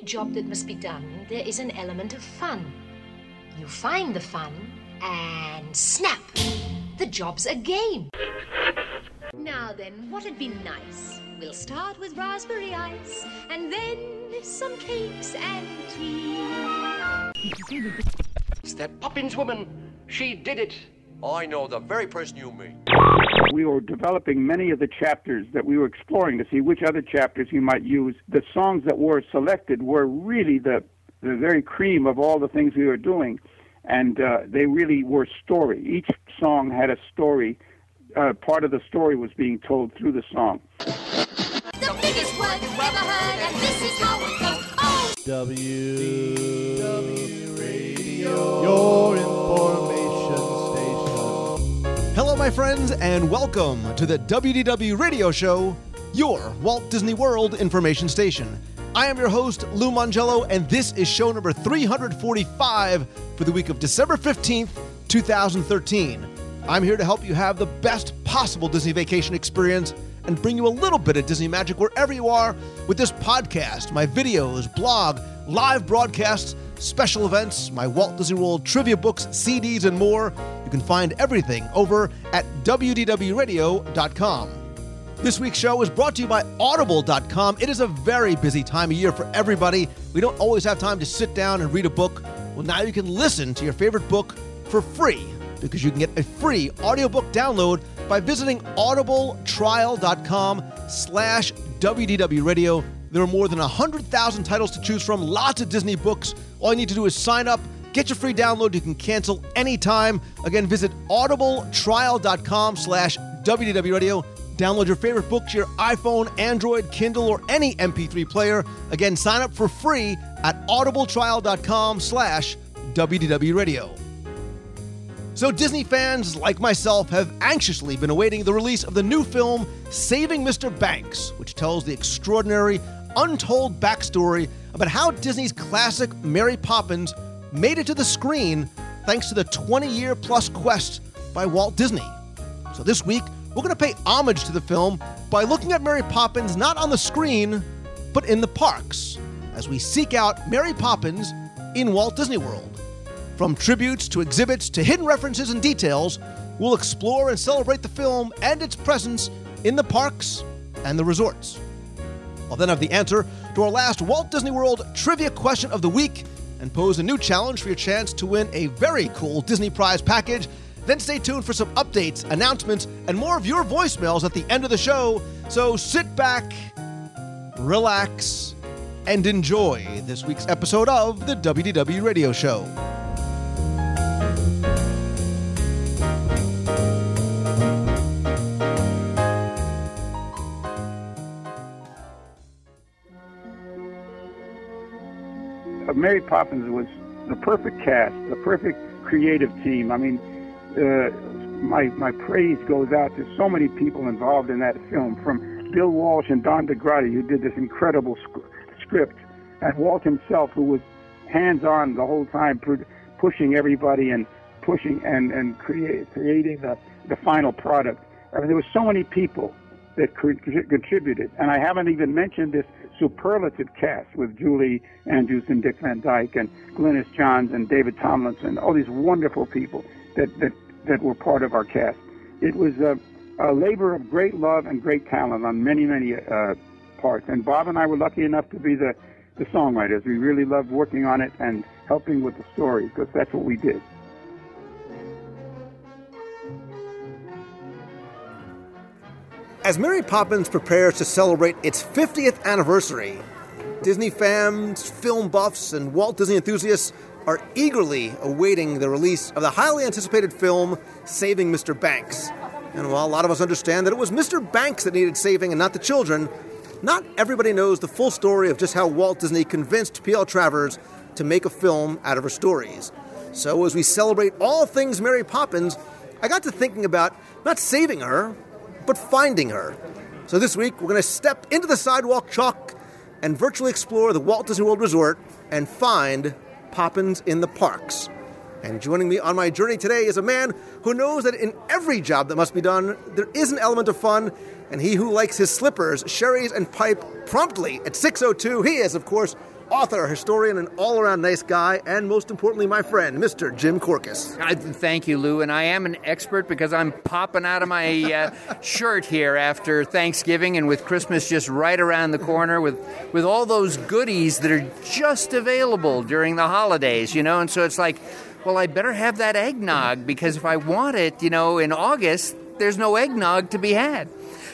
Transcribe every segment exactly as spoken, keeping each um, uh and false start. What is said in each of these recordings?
job that must be done, there is an element of fun. You find the fun, and snap! The job's a game. Now then, what'd be nice? We'll start with raspberry ice, and then some cakes and tea. It's that Poppins woman. She did it. I know the very person you mean. We were developing many of the chapters that we were exploring to see which other chapters we might use. The songs that were selected were really the, the very cream of all the things we were doing, and uh, they really were story. Each song had a story. Uh, part of the story was being told through the song. The biggest word you've ever heard, and this is how it goes. Oh! W W Radio, your information station. Hello, my friends, and welcome to the W D W Radio Show, your Walt Disney World information station. I am your host, Lou Mongello, and this is show number three hundred forty-five for the week of December fifteenth, twenty thirteen. I'm here to help you have the best possible Disney vacation experience and bring you a little bit of Disney magic wherever you are with this podcast, my videos, blog, live broadcasts, special events, my Walt Disney World trivia books, C Ds, and more. You can find everything over at W D W radio dot com. This week's show is brought to you by audible dot com. It is a very busy time of year for everybody. We don't always have time to sit down and read a book. Well, now you can listen to your favorite book for free, because you can get a free audiobook download by visiting audibletrial.com slash WDWRadio. There are more than one hundred thousand titles to choose from, lots of Disney books. All you need to do is sign up, get your free download. You can cancel anytime. Again, visit audibletrial.com slash WDWRadio. Download your favorite book to your iPhone, Android, Kindle, or any M P three player. Again, sign up for free at audibletrial.com slash WDWRadio. So Disney fans like myself have anxiously been awaiting the release of the new film, Saving Mister Banks, which tells the extraordinary, untold backstory about how Disney's classic Mary Poppins made it to the screen thanks to the twenty-year-plus quest by Walt Disney. So this week, we're going to pay homage to the film by looking at Mary Poppins not on the screen, but in the parks, as we seek out Mary Poppins in Walt Disney World. From tributes to exhibits to hidden references and details, we'll explore and celebrate the film and its presence in the parks and the resorts. I'll then have the answer to our last Walt Disney World trivia question of the week and pose a new challenge for your chance to win a very cool Disney prize package. Then stay tuned for some updates, announcements, and more of your voicemails at the end of the show. So sit back, relax, and enjoy this week's episode of the W D W Radio Show. Mary Poppins was the perfect cast, the perfect creative team. I mean, uh, my my praise goes out to so many people involved in that film, from Bill Walsh and Don DeGrady, who did this incredible sc- script, and Walt himself, who was hands-on the whole time, pr- pushing everybody and pushing and, and create, creating the, the final product. I mean, there were so many people that could, contributed, and I haven't even mentioned this superlative cast with Julie Andrews and Dick Van Dyke and Glynis Johns and David Tomlinson, all these wonderful people that, that, that were part of our cast. It was a, a labor of great love and great talent on many, many uh, parts. And Bob and I were lucky enough to be the, the songwriters. We really loved working on it and helping with the story, because that's what we did. As Mary Poppins prepares to celebrate its fiftieth anniversary, Disney fans, film buffs, and Walt Disney enthusiasts are eagerly awaiting the release of the highly anticipated film, Saving Mister Banks. And while a lot of us understand that it was Mister Banks that needed saving and not the children, not everybody knows the full story of just how Walt Disney convinced P L Travers to make a film out of her stories. So as we celebrate all things Mary Poppins, I got to thinking about not saving her, but finding her. So this week, we're going to step into the sidewalk chalk and virtually explore the Walt Disney World Resort and find Poppins in the parks. And joining me on my journey today is a man who knows that in every job that must be done, there is an element of fun, and he who likes his slippers, sherries, and pipe promptly at six oh two, he is, of course, author, historian, an all-around nice guy, and most importantly, my friend, Mister Jim Korkis. I, thank you, Lou, and I am an expert because I'm popping out of my uh, shirt here after Thanksgiving and with Christmas just right around the corner with, with all those goodies that are just available during the holidays, you know, and so it's like, well, I better have that eggnog because if I want it, you know, in August, there's no eggnog to be had.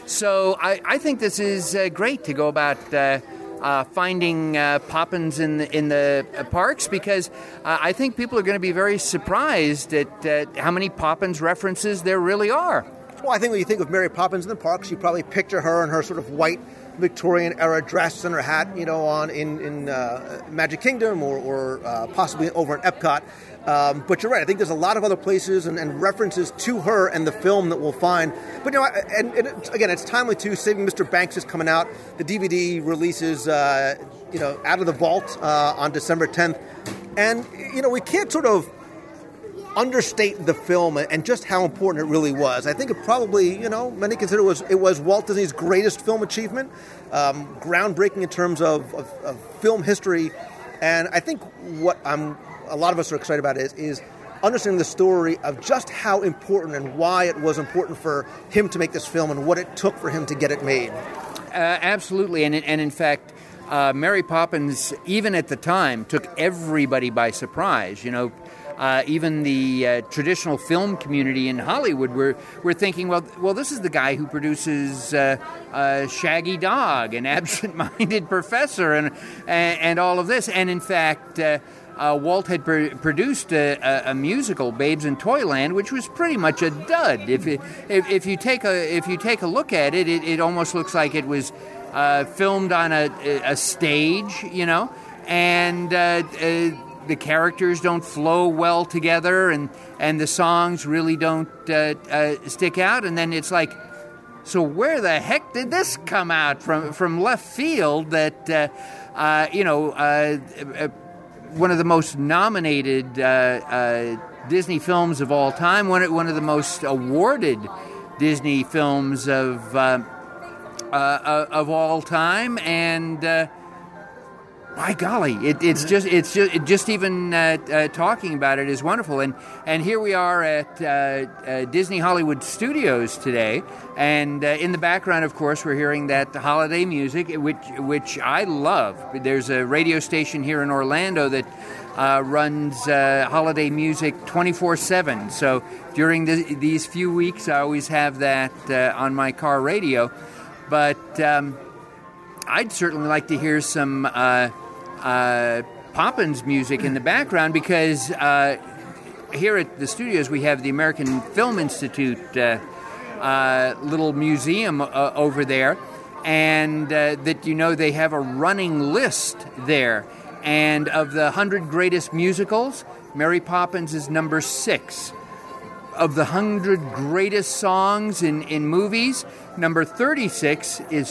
So I, I think this is uh, great to go about uh, uh, finding uh, Poppins in the, in the uh, parks because uh, I think people are going to be very surprised at uh, how many Poppins references there really are. Well, I think when you think of Mary Poppins in the parks, you probably picture her in her sort of white Victorian-era dress and her hat, you know, on in, in uh, Magic Kingdom or, or uh, possibly over in Epcot. Um, but you're right. I think there's a lot of other places and, and references to her and the film that we'll find. But, you know, and, and it's, again, it's timely, too. Saving Mister Banks is coming out. The D V D releases, uh, you know, Out of the Vault uh, on December tenth. And, you know, we can't sort of understate the film and just how important it really was. I think it probably, you know, many consider it was, it was Walt Disney's greatest film achievement, um, groundbreaking in terms of, of, of film history. And I think what I'm... a lot of us are excited about is, is understanding the story of just how important and why it was important for him to make this film and what it took for him to get it made. Uh, absolutely. And, and in fact, uh, Mary Poppins, even at the time, took everybody by surprise. You know, uh, even the uh, traditional film community in Hollywood were, were thinking, well, well, this is the guy who produces uh, uh, Shaggy Dog and Absent-Minded Professor and, and, and all of this. And in fact... Uh, Uh, Walt had pr- produced a, a, a musical, Babes in Toyland, which was pretty much a dud. If it, if, if you take a if you take a look at it, it, it almost looks like it was uh, filmed on a, a stage, you know, and uh, uh, the characters don't flow well together, and, and the songs really don't uh, uh, stick out. And then it's like, so where the heck did this come out from from left field? That uh, uh, you know. Uh, uh, One of the most nominated uh, uh, Disney films of all time, one one of the most awarded Disney films of uh, uh, of all time, and uh, my golly, it, it's just it's just it just even uh, uh, talking about it is wonderful. And and here we are at uh, uh, Disney Hollywood Studios today, and uh, in the background, of course, we're hearing that holiday music, which which I love. There's a radio station here in Orlando that uh, runs uh, holiday music twenty-four seven. So during the, these few weeks, I always have that uh, on my car radio. But um, I'd certainly like to hear some uh, uh, Poppins music in the background because uh, here at the studios we have the American Film Institute uh, uh, little museum uh, over there, and uh, that, you know, they have a running list there. And of the one hundred greatest musicals, Mary Poppins is number six. Of the one hundred greatest songs in, in movies, number thirty-six is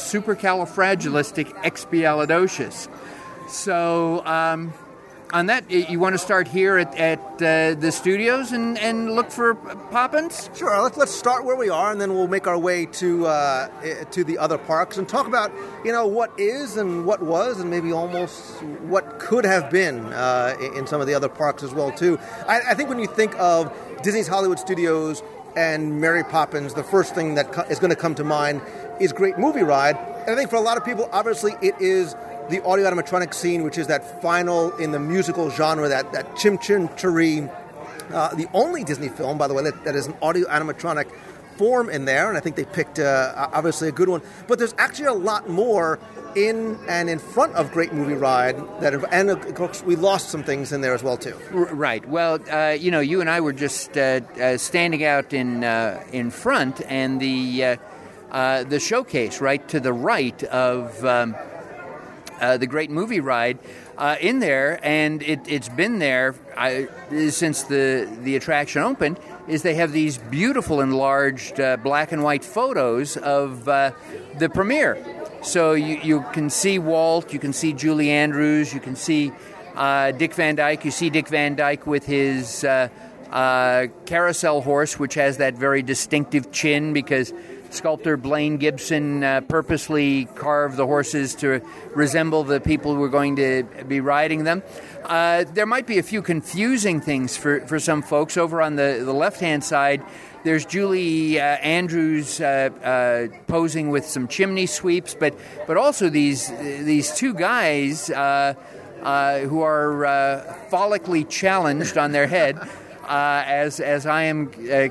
Supercalifragilisticexpialidocious. So, um, on that, you want to start here at, at uh, the studios and, and look for Poppins? Sure. Let's let's start where we are, and then we'll make our way to uh, to the other parks and talk about, you know, what is and what was, and maybe almost what could have been uh, in some of the other parks as well too. I, I think when you think of Disney's Hollywood Studios and Mary Poppins, the first thing that co- is going to come to mind is Great Movie Ride. And I think for a lot of people, obviously, it is the audio animatronic scene, which is that final in the musical genre, that, that Chim Chim Cheree, uh, the only Disney film, by the way, that, that is an audio animatronic form in there, and I think they picked, uh, obviously, a good one. But there's actually a lot more in and in front of Great Movie Ride, that, and of course, we lost some things in there as well, too. Right. Well, uh, you know, you and I were just uh, uh, standing out in uh, in front, and the, uh, uh, the showcase right to the right of... Um, Uh, the Great Movie Ride uh, in there, and it, it's been there uh, since the, the attraction opened, is they have these beautiful enlarged uh, black and white photos of uh, the premiere. So you, you can see Walt, you can see Julie Andrews, you can see uh, Dick Van Dyke. You see Dick Van Dyke with his uh, uh, carousel horse, which has that very distinctive chin because sculptor Blaine Gibson uh, purposely carved the horses to resemble the people who were going to be riding them. Uh, there might be a few confusing things for, for some folks. Over on the, the left-hand side, there's Julie uh, Andrews uh, uh, posing with some chimney sweeps, but but also these these two guys uh, uh, who are uh, follically challenged on their head, uh, as as I am uh,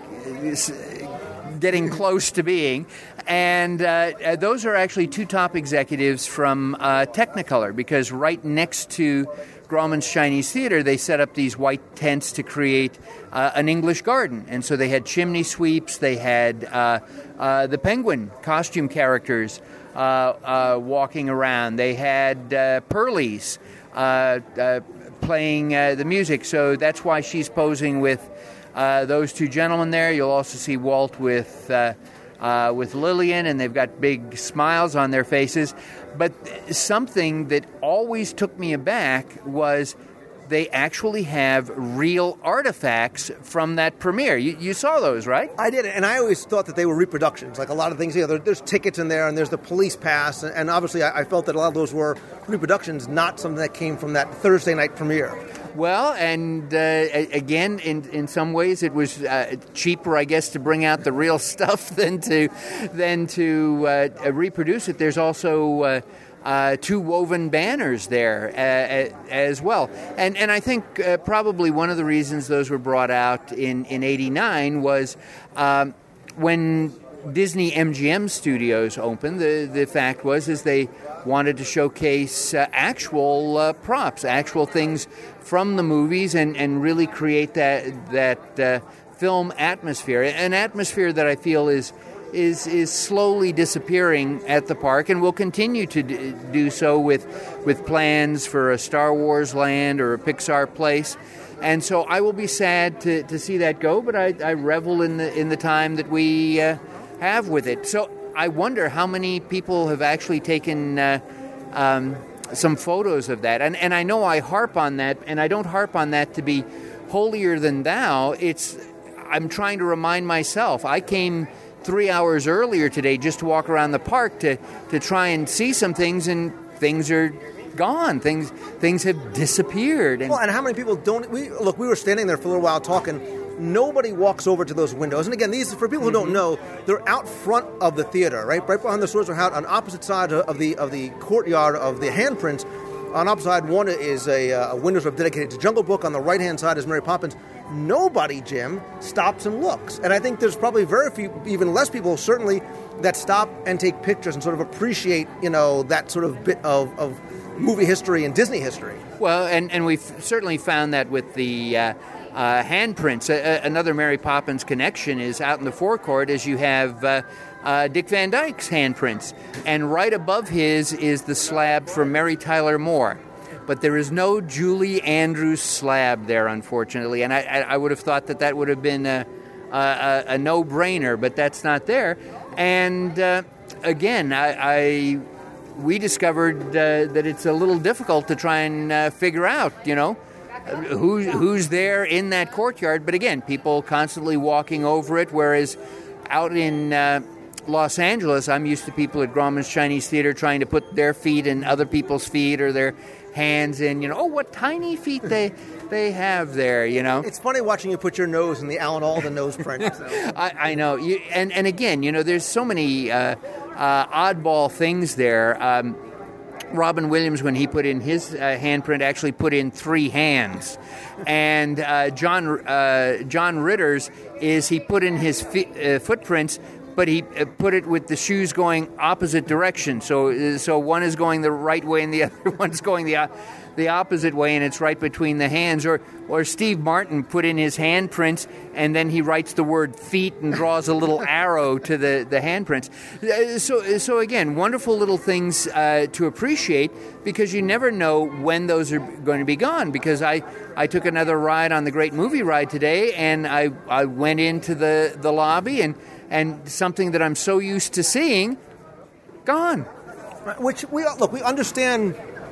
getting close to being. And uh, those are actually two top executives from uh, Technicolor, because right next to Grauman's Chinese Theater, they set up these white tents to create uh, an English garden. And so they had chimney sweeps, they had uh, uh, the penguin costume characters uh, uh, walking around, they had uh, Pearlies uh, uh, playing uh, the music. So that's why she's posing with uh, those two gentlemen there. You'll also see Walt with uh, uh, with Lillian, and they've got big smiles on their faces. But something that always took me aback was they actually have real artifacts from that premiere. You, you saw those, right? I did, and I always thought that they were reproductions. Like a lot of things, you know, there, there's tickets in there, and there's the police pass, and, and obviously I, I felt that a lot of those were reproductions, not something that came from that Thursday night premiere. Well, and uh, again, in in some ways, it was uh, cheaper, I guess, to bring out the real stuff than to than to uh, reproduce it. There's also uh, uh, two woven banners there uh, as well, and and I think uh, probably one of the reasons those were brought out in in eighty-nine was um, when Disney M G M Studios opened. The the fact was is they wanted to showcase uh, actual uh, props, actual things from the movies, and, and really create that that uh, film atmosphere, an atmosphere that I feel is is is slowly disappearing at the park, and will continue to d- do so with with plans for a Star Wars land or a Pixar place. And so I will be sad to, to see that go, but I, I revel in the in the time that we uh, have with it. So I wonder how many people have actually taken uh, um, some photos of that. And and I know I harp on that, and I don't harp on that to be holier than thou. It's I'm trying to remind myself. I came three hours earlier today just to walk around the park to, to try and see some things, and things are gone. Things things have disappeared. And well, and how many people don't... We Look, we were standing there for a little while talking. Nobody walks over to those windows. And again, these, for people who don't know, they're out front of the theater, right? Right behind the stores are out on opposite sides of the of the courtyard of the handprints. On opposite side, one is a, a window sort of dedicated to Jungle Book. On the right-hand side is Mary Poppins. Nobody, Jim, stops and looks. And I think there's probably very few, even less people, certainly, that stop and take pictures and sort of appreciate, you know, that sort of bit of, of movie history and Disney history. Well, and, and we've certainly found that with the uh, uh, handprints. A, another Mary Poppins connection is out in the forecourt, as you have uh, uh, Dick Van Dyke's handprints. And right above his is the slab for Mary Tyler Moore. But there is no Julie Andrews slab there, unfortunately. And I, I would have thought that that would have been a, a, a no-brainer, but that's not there. And uh, again, I, I we discovered uh, that it's a little difficult to try and uh, figure out, you know, who, who's there in that courtyard. But again, people constantly walking over it, whereas out in uh, Los Angeles, I'm used to people at Grauman's Chinese Theater trying to put their feet in other people's feet or their hands in, you know, oh, what tiny feet they they have there, you know. It's funny watching you put your nose in the Alan Alda nose print. So. I, I know. You, and, and again, you know, there's so many uh, uh, oddball things there. Um, Robin Williams, when he put in his uh, handprint, actually put in three hands. And uh, John uh, John Ritter's is he put in his fi- uh, footprints, but he uh, put it with the shoes going opposite direction. So uh, so one is going the right way and the other one's going the uh, the opposite way, and it's right between the hands. Or or Steve Martin put in his handprints, and then he writes the word feet and draws a little arrow to the, the handprints. Uh, so, so again, wonderful little things uh, to appreciate, because you never know when those are going to be gone. Because I, I took another ride on the Great Movie Ride today, and I, I went into the, the lobby, and and something that I'm so used to seeing, gone. Which, we look, we understand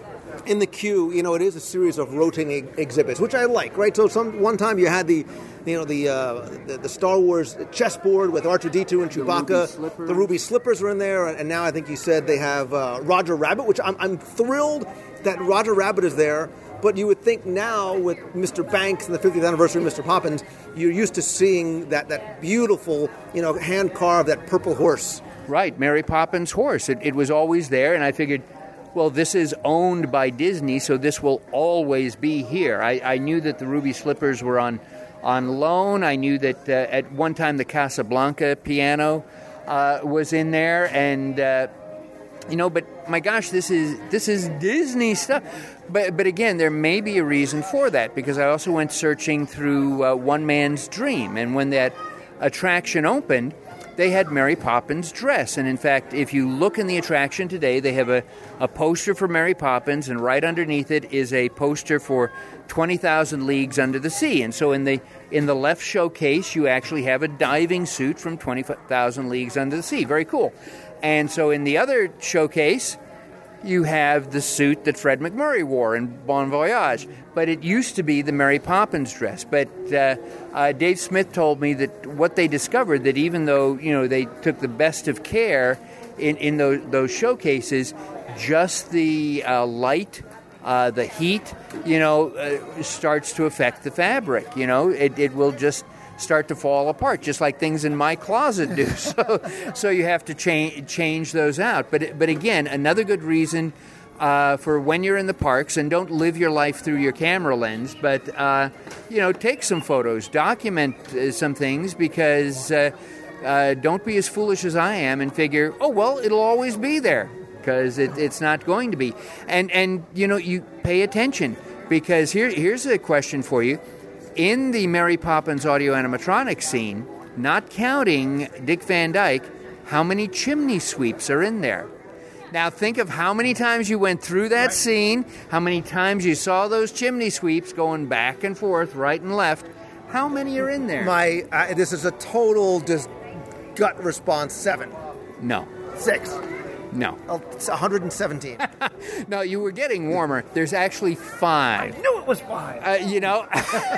in the queue, you know, it is a series of rotating exhibits, which I like, right? So some one time you had the, you know, the uh, the, the Star Wars chessboard with R two D two and Chewbacca. The Ruby, the Ruby Slippers are in there, and now I think you said they have uh, Roger Rabbit, which I'm, I'm thrilled that Roger Rabbit is there. But you would think now with Mister Banks and the fiftieth anniversary of Mister Poppins, you're used to seeing that, that beautiful, you know, hand-carved, that purple horse. Right, Mary Poppins' horse. It, it was always there, and I figured, well, this is owned by Disney, so this will always be here. I, I knew that the Ruby Slippers were on, on loan. I knew that uh, at one time the Casablanca piano uh, was in there, and... Uh, You know, but my gosh, this is this is Disney stuff. But but again, there may be a reason for that, because I also went searching through uh, One Man's Dream, and when that attraction opened, they had Mary Poppins' dress. And in fact, if you look in the attraction today, they have a, a poster for Mary Poppins, and right underneath it is a poster for twenty thousand Leagues Under the Sea. And so in the in the left showcase, you actually have a diving suit from twenty thousand Leagues Under the Sea. Very cool. And so in the other showcase, you have the suit that Fred McMurray wore in Bon Voyage. But it used to be the Mary Poppins dress. But uh, uh, Dave Smith told me that what they discovered, that even though, you know, they took the best of care in, in those, those showcases, just the uh, light, uh, the heat, you know, uh, starts to affect the fabric. You know, it, it will just... start to fall apart, just like things in my closet do. So, so you have to change change those out. But but again, another good reason uh, for when you're in the parks, and don't live your life through your camera lens, but uh, you know, take some photos, document uh, some things, because uh, uh, don't be as foolish as I am and figure, oh well, it'll always be there, because it, it's not going to be. And and you know, you pay attention, because here here's a question for you. In the Mary Poppins audio animatronic scene, not counting Dick Van Dyke, how many chimney sweeps are in there? Now think of how many times you went through that scene, how many times you saw those chimney sweeps going back and forth, right and left. How many are in there? My, uh, this is a total just gut response, seven. No. Six. No. Oh, it's one hundred seventeen. No, you were getting warmer. There's actually five. I knew it was five. Uh, you know,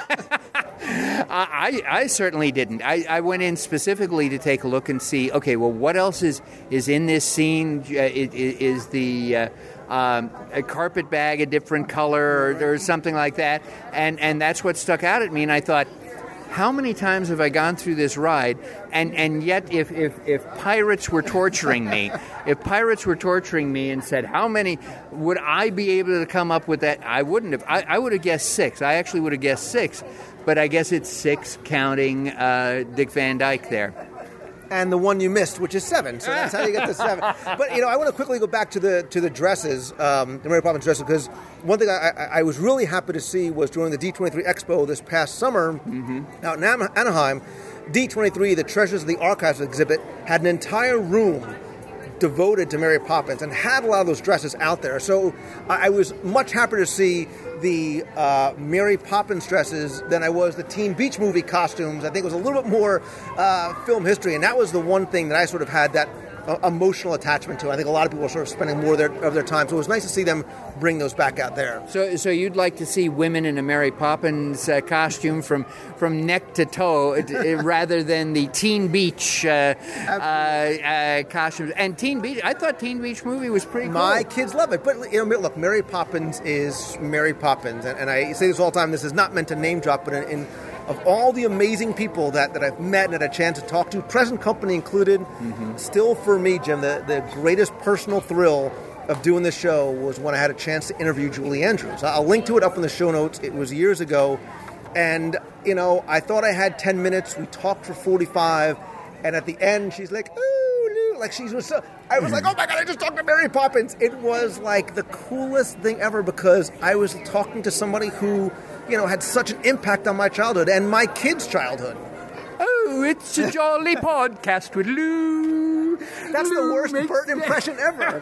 I, I certainly didn't. I, I went in specifically to take a look and see, okay, well, what else is, is in this scene? Uh, is, is the uh, um, a carpet bag a different color or, or something like that? And, and that's what stuck out at me. And I thought, how many times have I gone through this ride? And and yet, if, if, if pirates were torturing me, if pirates were torturing me and said, how many, would I be able to come up with that? I wouldn't have. I, I would have guessed six. I actually would have guessed six. But I guess it's six counting uh, Dick Van Dyke there. And the one you missed, which is seven. So that's how you get the seven. But, you know, I want to quickly go back to the to the dresses, um, the Mary Poppins dresses, because one thing I, I, I was really happy to see was during the D twenty-three Expo this past summer, mm-hmm. out in Anaheim, D twenty-three, the Treasures of the Archives exhibit, had an entire room devoted to Mary Poppins and had a lot of those dresses out there. So I, I was much happier to see the uh, Mary Poppins dresses than I was the Teen Beach Movie costumes. I think it was a little bit more uh, film history, and that was the one thing that I sort of had that uh, emotional attachment to. I think a lot of people are sort of spending more of their, of their time, so it was nice to see them bring those back out there. So so you'd like to see women in a Mary Poppins uh, costume from, from neck to toe uh, rather than the Teen Beach uh, uh, uh, costumes. And Teen Beach, I thought Teen Beach Movie was pretty cool. My kids love it. But, you know, look, Mary Poppins is Mary Poppins. And, and I say this all the time, this is not meant to name drop, but in, in of all the amazing people that, that I've met and had a chance to talk to, present company included, mm-hmm. still for me, Jim, the, the greatest personal thrill of doing this show was when I had a chance to interview Julie Andrews. I'll link to it up in the show notes. It was years ago. And, you know, I thought I had ten minutes. We talked for forty-five. And at the end, she's like, ooh, like she was so... I was like, oh, my God, I just talked to Mary Poppins. It was like the coolest thing ever because I was talking to somebody who, you know, had such an impact on my childhood and my kids' childhood. Oh, it's a jolly podcast with Lou. That's Lou the worst Bert impression ever.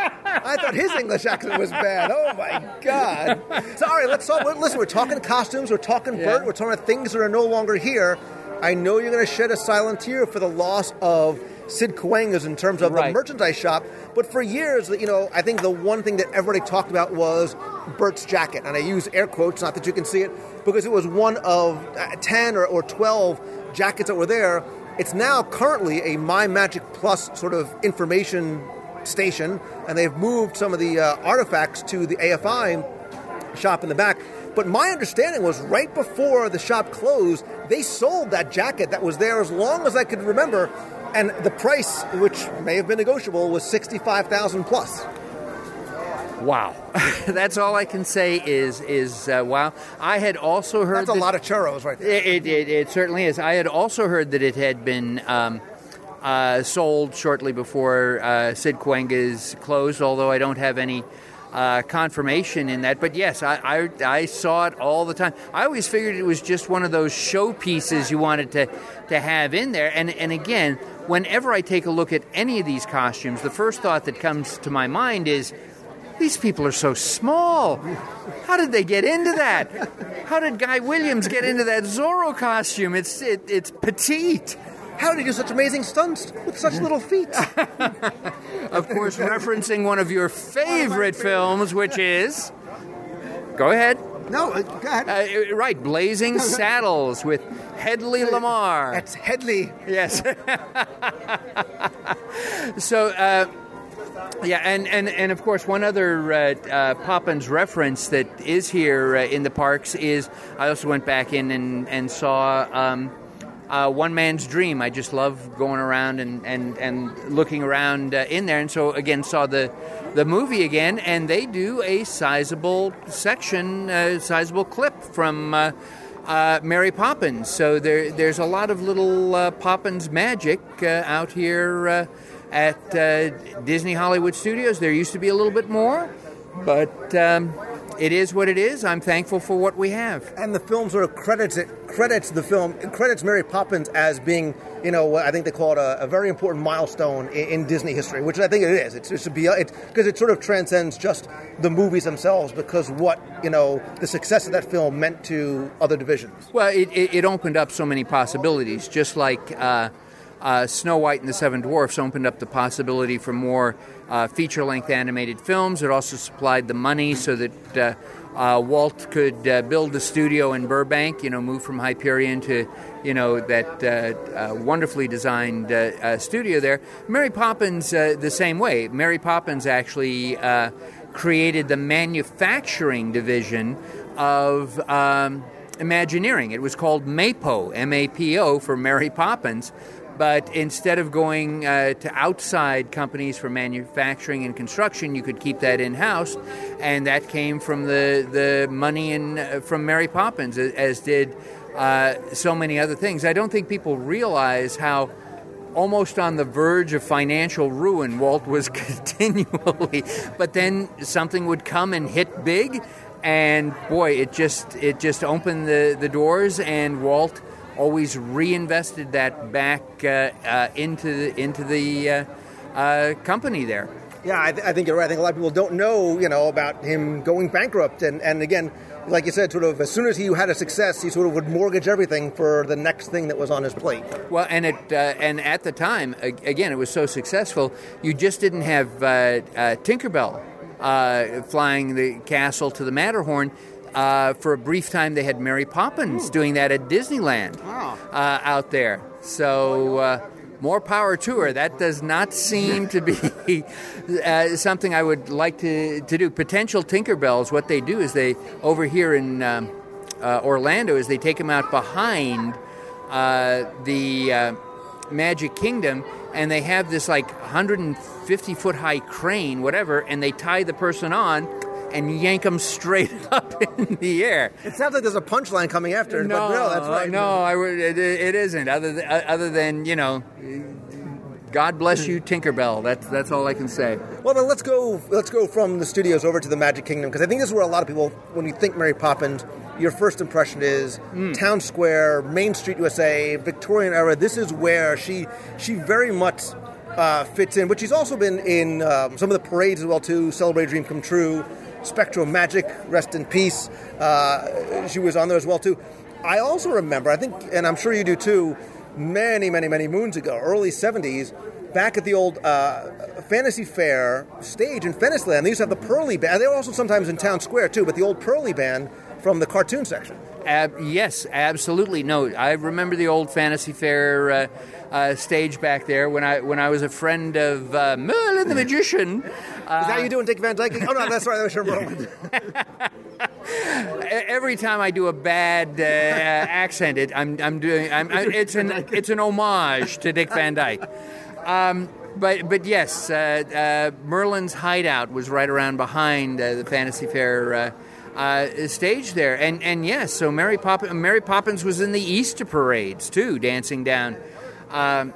I thought his English accent was bad. Oh, my God. So, all right, let's talk. Listen, we're talking costumes. We're talking yeah. Bert. We're talking about things that are no longer here. I know you're going to shed a silent tear for the loss of Sid Cahuenga's in terms of Right. the merchandise shop. But for years, you know, I think the one thing that everybody talked about was Bert's jacket. And I use air quotes, not that you can see it, because it was one of uh, ten or, or twelve jackets that were there. It's now currently a My Magic Plus sort of information station, and they've moved some of the uh, artifacts to the A F I shop in the back. But my understanding was right before the shop closed, they sold that jacket that was there as long as I could remember, and the price, which may have been negotiable, was sixty-five thousand dollars plus. Wow. That's all I can say is, is uh, wow. I had also heard... That's a that, lot of churros right there. It, it, it certainly is. I had also heard that it had been um, uh, sold shortly before uh, Sid Cahuenga's closed, although I don't have any uh, confirmation in that. But yes, I, I, I saw it all the time. I always figured it was just one of those showpieces you wanted to, to have in there. And, and again, whenever I take a look at any of these costumes, the first thought that comes to my mind is, these people are so small. How did they get into that? How did Guy Williams get into that Zorro costume? It's it, it's petite. How did he do such amazing stunts with such little feet? Of course, referencing one of your favorite films, which is... Go ahead. No, uh, go ahead. Uh, right, Blazing Saddles with Hedley Lamar. That's Hedley. Yes. So... Uh, Yeah, and, and, and of course, one other uh, uh, Poppins reference that is here uh, in the parks is I also went back in and, and saw um, uh, One Man's Dream. I just love going around and, and, and looking around uh, in there. And so, again, saw the, the movie again, and they do a sizable section, a sizable clip from uh, uh, Mary Poppins. So there there's a lot of little uh, Poppins magic uh, out here uh, at uh, Disney Hollywood Studios. There used to be a little bit more, but um, it is what it is. I'm thankful for what we have. And the film sort of credits it, credits the film, it credits Mary Poppins as being, you know, what I think they call it a, a very important milestone in, in Disney history, which I think it is. It's, it should be, it, because it sort of transcends just the movies themselves, because what, you know, the success of that film meant to other divisions. Well, it, it, it opened up so many possibilities, just like uh, uh, Snow White and the Seven Dwarfs opened up the possibility for more uh, feature-length animated films. It also supplied the money so that uh, uh, Walt could uh, build the studio in Burbank, you know, move from Hyperion to, you know, that uh, uh, wonderfully designed uh, uh, studio there. Mary Poppins, uh, the same way. Mary Poppins actually uh, created the manufacturing division of um, Imagineering. It was called MAPO, M A P O, for Mary Poppins. But instead of going uh, to outside companies for manufacturing and construction, you could keep that in-house, and that came from the, the money in, uh, from Mary Poppins, as did uh, so many other things. I don't think people realize how almost on the verge of financial ruin Walt was continually, but then something would come and hit big, and boy, it just it just opened the, the doors, and Walt always reinvested that back uh, uh, into the, into the uh, uh, company there. Yeah, I, th- I think you're right. I think a lot of people don't know, you know, about him going bankrupt. And, and again, like you said, sort of as soon as he had a success, he sort of would mortgage everything for the next thing that was on his plate. Well, and it uh, and at the time, again, it was so successful, you just didn't have uh, uh, Tinkerbell uh, flying the castle to the Matterhorn. Uh, for a brief time, they had Mary Poppins Ooh. doing that at Disneyland wow. uh, out there. So uh, more power to her. That does not seem to be uh, something I would like to, to do. Potential Tinkerbells, what they do is they, over here in um, uh, Orlando, is they take them out behind uh, the uh, Magic Kingdom, and they have this like one hundred fifty foot high crane, whatever, and they tie the person on and yank them straight up in the air. It sounds like there's a punchline coming after it, no, but no, that's right. No, I would, it, it isn't. Other than, other than, you know, God bless you, Tinkerbell. That's that's all I can say. Well, then let's go. Let's go from the studios over to the Magic Kingdom, because I think this is where a lot of people, when you think Mary Poppins, your first impression is mm. Town Square, Main Street, U S A, Victorian era. This is where she she very much uh, fits in. But she's also been in um, some of the parades as well too. Celebrate Dream Come True. Spectro Magic, rest in peace. Uh, she was on there as well, too. I also remember, I think, and I'm sure you do, too, many, many, many moons ago, early seventies, back at the old uh, Fantasy Fair stage in Fantasyland, they used to have the Pearly Band. They were also sometimes in Town Square, too, but the old Pearly Band from the cartoon section. Ab- yes, absolutely. No, I remember the old Fantasy Fair uh, uh, stage back there when I when I was a friend of uh, Merlin the Magician. Uh, Is that how you doing, Dick Van Dyke? Oh, no, that's right. That was your Merlin. Every time I do a bad uh, accent, it, I'm I'm doing. I'm, I, it's an it's an homage to Dick Van Dyke. Um, but but yes, uh, uh, Merlin's hideout was right around behind uh, the Fantasy Fair uh, uh, stage there, and and yes, so Mary Poppins Mary Poppins was in the Easter parades too, dancing down um,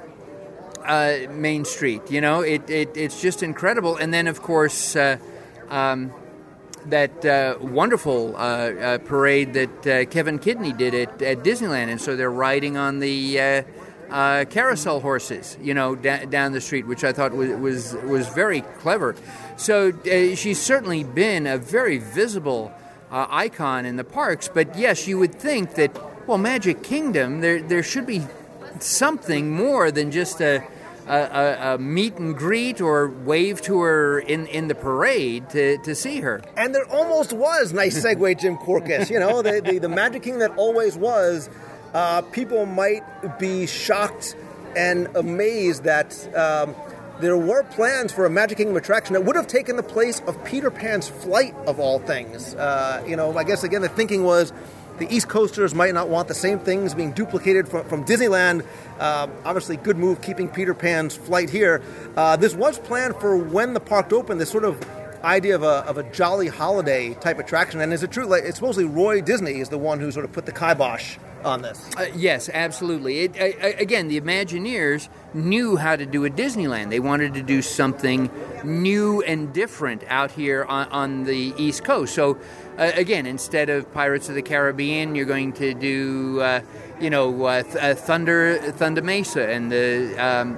uh, Main Street. You know, it, it it's just incredible. And then of course. Uh, um, that uh, wonderful uh, uh, parade that uh, Kevin Kidney did at, at Disneyland, and so they're riding on the uh, uh, carousel horses, you know, da- down the street, which I thought was was, was very clever. So uh, she's certainly been a very visible uh, icon in the parks, but yes, you would think that, well, Magic Kingdom, there there should be something more than just a A, a, a meet and greet or wave to her in, in the parade to, to see her. And there almost was. Nice segue, Jim Korkis. You know, the, the, the Magic Kingdom that always was, uh, people might be shocked and amazed that um, there were plans for a Magic Kingdom attraction that would have taken the place of Peter Pan's Flight, of all things. Uh, you know, I guess, again, the thinking was the East Coasters might not want the same things being duplicated from, from Disneyland. Uh, obviously, good move keeping Peter Pan's Flight here. Uh, this was planned for when the park opened, this sort of idea of a, of a jolly holiday type attraction. And is it true? Like, it's supposedly Roy Disney is the one who sort of put the kibosh on this. Uh, yes, absolutely. It, uh, again, the Imagineers knew how to do a Disneyland. They wanted to do something new and different out here on, on the East Coast. So, uh, again, instead of Pirates of the Caribbean, you're going to do, uh, you know, uh, th- uh, Thunder Thunder Mesa and the um,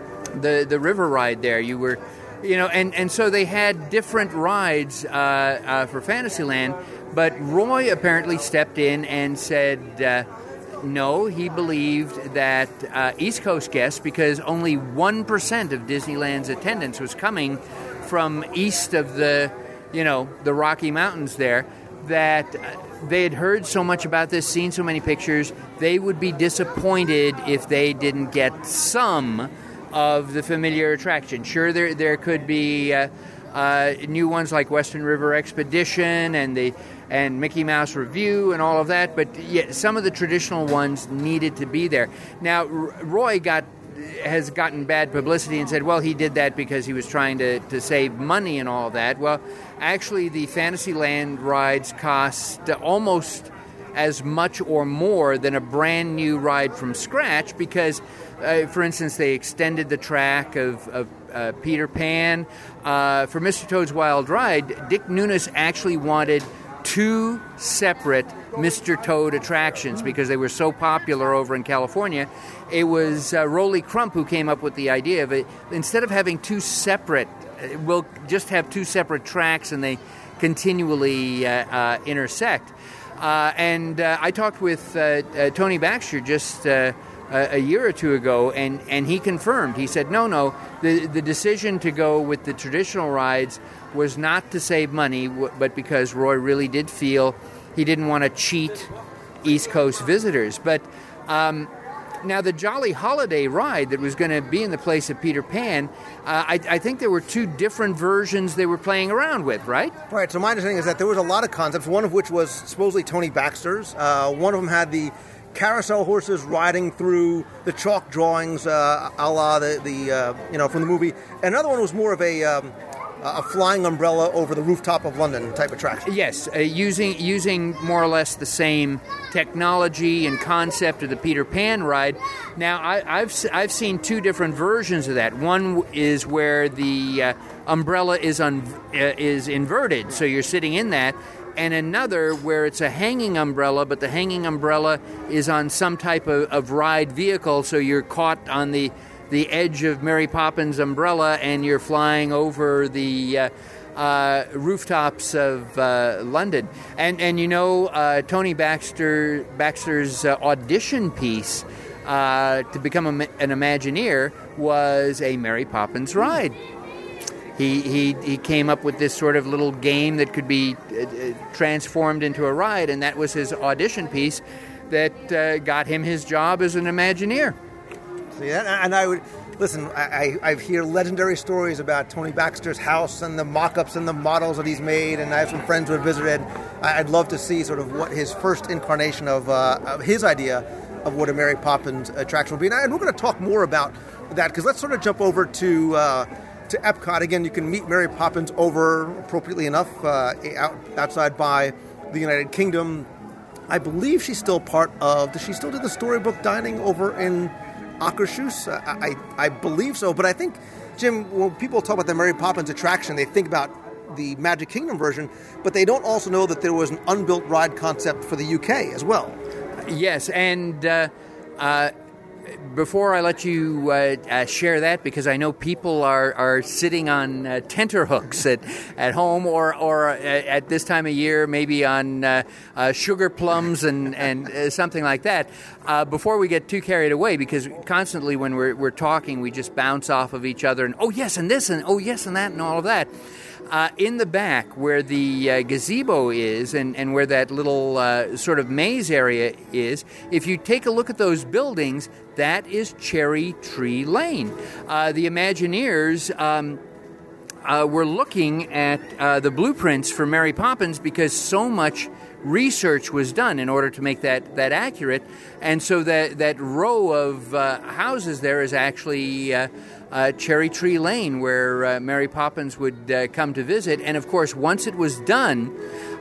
the the river ride there. You were, you know, and, and so they had different rides uh, uh, for Fantasyland. But Roy apparently stepped in and said uh, no, he believed that uh, East Coast guests, because only one percent of Disneyland's attendance was coming from east of the, you know, the Rocky Mountains there, that they had heard so much about this, seen so many pictures, they would be disappointed if they didn't get some of the familiar attraction. Sure, there there could be uh, uh, new ones like Western River Expedition and the and Mickey Mouse Review and all of that, but yeah, some of the traditional ones needed to be there. Now, Roy got has gotten bad publicity and said, well, he did that because he was trying to, to save money and all of that. Well, actually, the Fantasyland rides cost almost as much or more than a brand new ride from scratch because, uh, for instance, they extended the track of, of uh, Peter Pan. Uh, for Mister Toad's Wild Ride, Dick Nunis actually wanted two separate Mister Toad attractions because they were so popular over in California. It was uh, Rolly Crump who came up with the idea of it. Instead of having two separate, we'll just have two separate tracks and they continually uh, uh, intersect. Uh, and uh, I talked with uh, uh, Tony Baxter just uh, a, a year or two ago, and, and he confirmed. He said, no, no, the, the decision to go with the traditional rides was not to save money, but because Roy really did feel he didn't want to cheat East Coast visitors. But um, now the Jolly Holiday ride that was going to be in the place of Peter Pan, uh, I, I think there were two different versions they were playing around with, right? Right, so my understanding is that there was a lot of concepts, one of which was supposedly Tony Baxter's. Uh, one of them had the carousel horses riding through the chalk drawings, uh, a la the, the uh, you know, from the movie. Another one was more of a... Um, a flying umbrella over the rooftop of London type attraction. Yes, uh, using using more or less the same technology and concept of the Peter Pan ride. Now, I, I've I've seen two different versions of that. One is where the uh, umbrella is un, uh, is inverted, so you're sitting in that, and another where it's a hanging umbrella, but the hanging umbrella is on some type of, of ride vehicle, so you're caught on the the edge of Mary Poppins' umbrella, and you're flying over the uh, uh, rooftops of uh, London. And and you know, uh, Tony Baxter Baxter's uh, audition piece uh, to become a, an Imagineer was a Mary Poppins ride. He, he he came up with this sort of little game that could be uh, transformed into a ride, and that was his audition piece that uh, got him his job as an Imagineer. See, and, and I would listen. I, I hear legendary stories about Tony Baxter's house and the mock-ups and the models that he's made, and I have some friends who have visited. I'd love to see sort of what his first incarnation of, uh, of his idea of what a Mary Poppins attraction would be, and we're going to talk more about that because let's sort of jump over to. Uh, To Epcot. Again, you can meet Mary Poppins over, appropriately enough, uh, out, outside by the United Kingdom. I believe she's still part of, does she still do the storybook dining over in Akershus? I, I, I believe so, but I think, Jim, when people talk about the Mary Poppins attraction, they think about the Magic Kingdom version, but they don't also know that there was an unbuilt ride concept for the U K as well. Yes, and uh, uh, before I let you uh, uh, share that, because I know people are, are sitting on uh, tenterhooks at, at home or, or uh, at this time of year, maybe on uh, uh, sugar plums and, and uh, something like that. Uh, before we get too carried away, because constantly when we're, we're talking, we just bounce off of each other and, oh, yes, and this, and oh, yes, and that, and all of that. Uh, in the back where the uh, gazebo is and, and where that little uh, sort of maze area is, if you take a look at those buildings, that is Cherry Tree Lane. Uh, the Imagineers um, uh, were looking at uh, the blueprints for Mary Poppins because so much research was done in order to make that, that accurate. And so that, that row of uh, houses there is actually uh, uh, Cherry Tree Lane, where uh, Mary Poppins would uh, come to visit. And, of course, once it was done,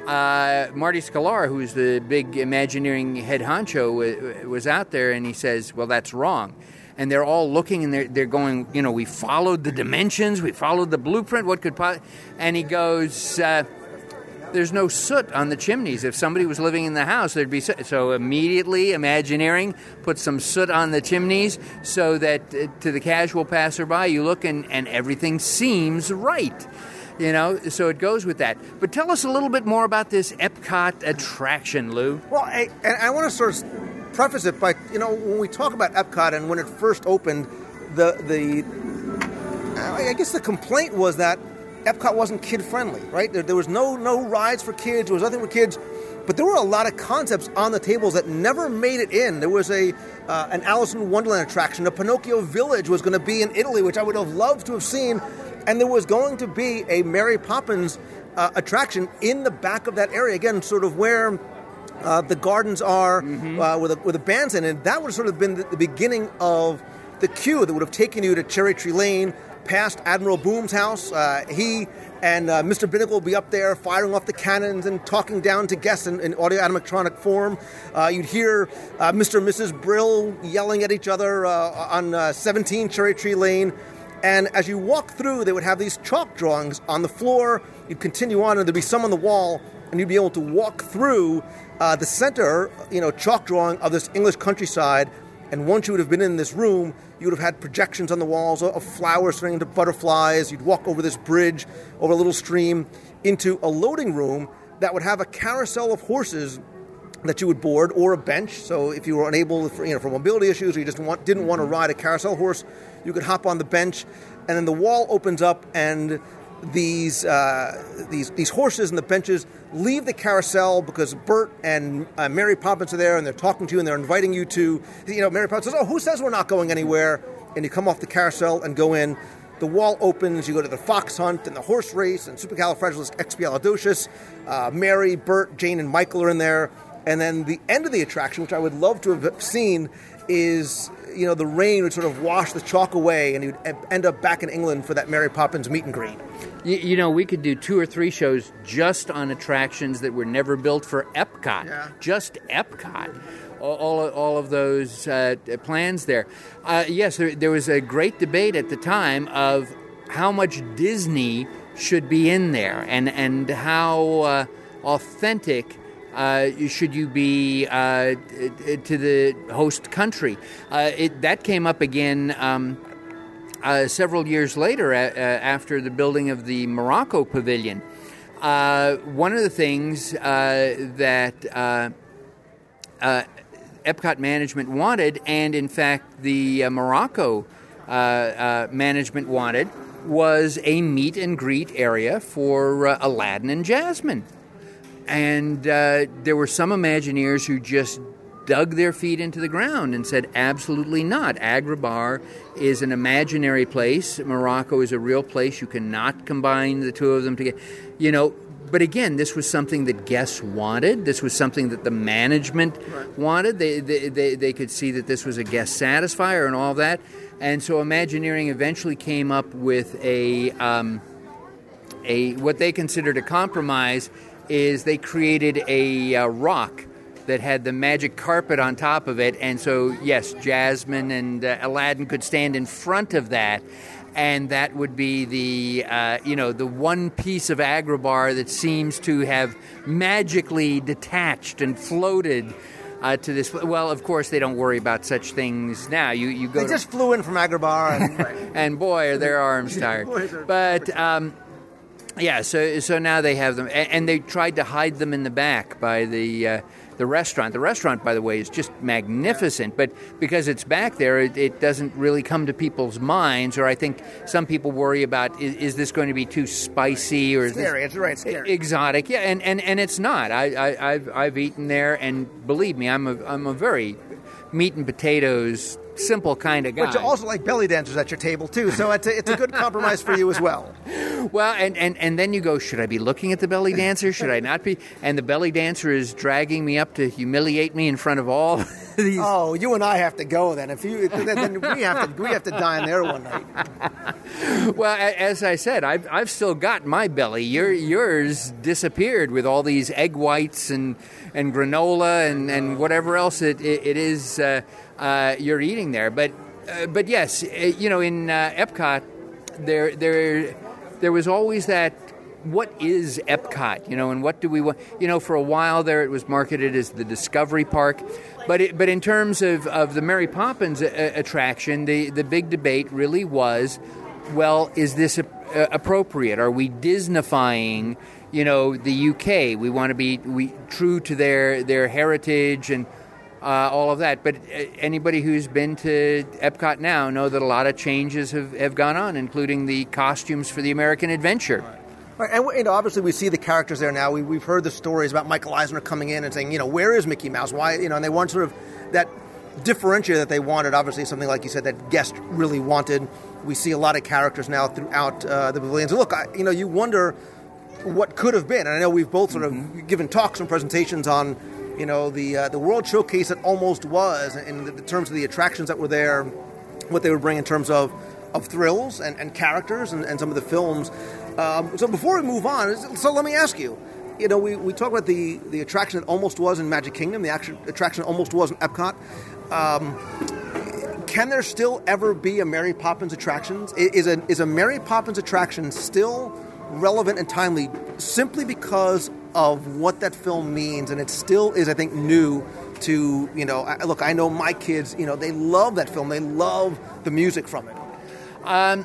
uh, Marty Sklar, who's the big Imagineering head honcho, w- was out there, and he says, well, that's wrong. And they're all looking, and they're, they're going, you know, we followed the dimensions, we followed the blueprint, what could po-? And he goes... Uh, There's no soot on the chimneys. If somebody was living in the house, there'd be soot. So immediately, Imagineering put some soot on the chimneys so that uh, to the casual passerby, you look and, and everything seems right. You know, so it goes with that. But tell us a little bit more about this Epcot attraction, Lou. Well, I, and I want to sort of preface it by, you know, when we talk about Epcot and when it first opened, the the I guess the complaint was that Epcot wasn't kid-friendly, right? There, there was no no rides for kids. There was nothing for kids. But there were a lot of concepts on the tables that never made it in. There was a uh, an Alice in Wonderland attraction. A Pinocchio Village was going to be in Italy, which I would have loved to have seen. And there was going to be a Mary Poppins uh, attraction in the back of that area. Again, sort of where uh, the gardens are, mm-hmm. uh, with, a, with the bands in it. That would have sort of been the, the beginning of the queue that would have taken you to Cherry Tree Lane, past Admiral Boom's house. Uh, he and uh, Mister Binnacle will be up there firing off the cannons and talking down to guests in, in audio-animatronic form. Uh, you'd hear uh, Mister and Missus Brill yelling at each other uh, on uh, seventeen Cherry Tree Lane. And as you walk through, they would have these chalk drawings on the floor. You'd continue on, and there'd be some on the wall, and you'd be able to walk through uh, the center, you know, chalk drawing of this English countryside. And once you would have been in this room, you would have had projections on the walls of flowers turning into butterflies. You'd walk over this bridge, over a little stream, into a loading room that would have a carousel of horses that you would board, or a bench. So if you were unable, for, you know, for mobility issues, or you just want, didn't want to ride a carousel horse, you could hop on the bench. And then the wall opens up, and these uh, these these horses and the benches leave the carousel because Bert and uh, Mary Poppins are there, and they're talking to you, and they're inviting you to, you know, Mary Poppins says, oh, who says we're not going anywhere? And you come off the carousel and go in. The wall opens, you go to the fox hunt and the horse race and Supercalifragilisticexpialidocious. Uh, Mary, Bert, Jane, and Michael are in there. And then the end of the attraction, which I would love to have seen, is, you know, the rain would sort of wash the chalk away, and you'd end up back in England for that Mary Poppins meet and greet. You, you know, we could do two or three shows just on attractions that were never built for Epcot. Yeah. Just Epcot. All, all, all of those uh, plans there. Uh, yes, there, there was a great debate at the time of how much Disney should be in there, and, and how uh, authentic Uh, should you be uh, to the host country. Uh, it, that came up again um, uh, several years later uh, after the building of the Morocco Pavilion. Uh, one of the things uh, that uh, uh, Epcot management wanted, and in fact the uh, Morocco uh, uh, management wanted, was a meet and greet area for uh, Aladdin and Jasmine. And uh, there were some Imagineers who just dug their feet into the ground and said, absolutely not. Agrabah is an imaginary place. Morocco is a real place. You cannot combine the two of them together. You know, but again, this was something that guests wanted. This was something that the management right. wanted. They, they, they, they could see that this was a guest satisfier and all that. And so Imagineering eventually came up with a, um, a what they considered a compromise is they created a uh, rock that had the magic carpet on top of it, and so, yes, Jasmine and uh, Aladdin could stand in front of that, and that would be the, uh, you know, the one piece of Agrabah that seems to have magically detached and floated uh, to this. Well, of course, they don't worry about such things now. You you go. They to, just flew in from Agrabah, and, and boy, are their arms tired. But. Um, Yeah, so so now they have them, and, and they tried to hide them in the back by the uh, the restaurant. The restaurant, by the way, is just magnificent, but because it's back there, it, it doesn't really come to people's minds. Or I think some people worry about is, is this going to be too spicy or is scary? This it's right, scary, exotic? Yeah, and, and, and it's not. I, I I've I've eaten there, and believe me, I'm a I'm a very meat and potatoes. Simple kind of guy. But you also like belly dancers at your table, too, so it's a, it's a good compromise for you as well. Well, and, and, and then you go, should I be looking at the belly dancer? Should I not be? And the belly dancer is dragging me up to humiliate me in front of all these... Oh, you and I have to go then. If you, then, then we have to we have to dine there one night. Well, as I said, I've, I've still got my belly. Your, yours disappeared with all these egg whites and, and granola and, and whatever else it, it, it is... Uh, Uh, you're eating there, but uh, but yes, uh, you know, in uh, Epcot, there there there was always that. What is Epcot? You know, and what do we want? You know, for a while there, it was marketed as the Discovery Park, but it, but in terms of, of the Mary Poppins a- attraction, the the big debate really was, well, is this a, a, appropriate? Are we Disneyfying? You know, the U K. We want to be we true to their their heritage and. Uh, all of that. But uh, anybody who's been to Epcot now know that a lot of changes have, have gone on, including the costumes for the American Adventure. Right. And you know, obviously we see the characters there now. We, we've heard the stories about Michael Eisner coming in and saying, you know, where is Mickey Mouse? Why, you know, and they want sort of that differentiator that they wanted, obviously something like you said that guests really wanted. We see a lot of characters now throughout uh, the pavilions. And look, I, you know, you wonder what could have been. And I know we've both sort of mm-hmm. given talks and presentations on You know, the uh, the World Showcase that almost was, in the, the terms of the attractions that were there, what they would bring in terms of, of thrills and, and characters and, and some of the films. Um, so before we move on, so let me ask you, you know, we, we talk about the, the attraction that almost was in Magic Kingdom, the action, attraction that almost was in Epcot. Um, can there still ever be a Mary Poppins attraction? Is a, is a Mary Poppins attraction still relevant and timely simply because of what that film means, and it still is, I think, new to, you know, I, look, I know my kids, you know, they love that film. They love the music from it. Um,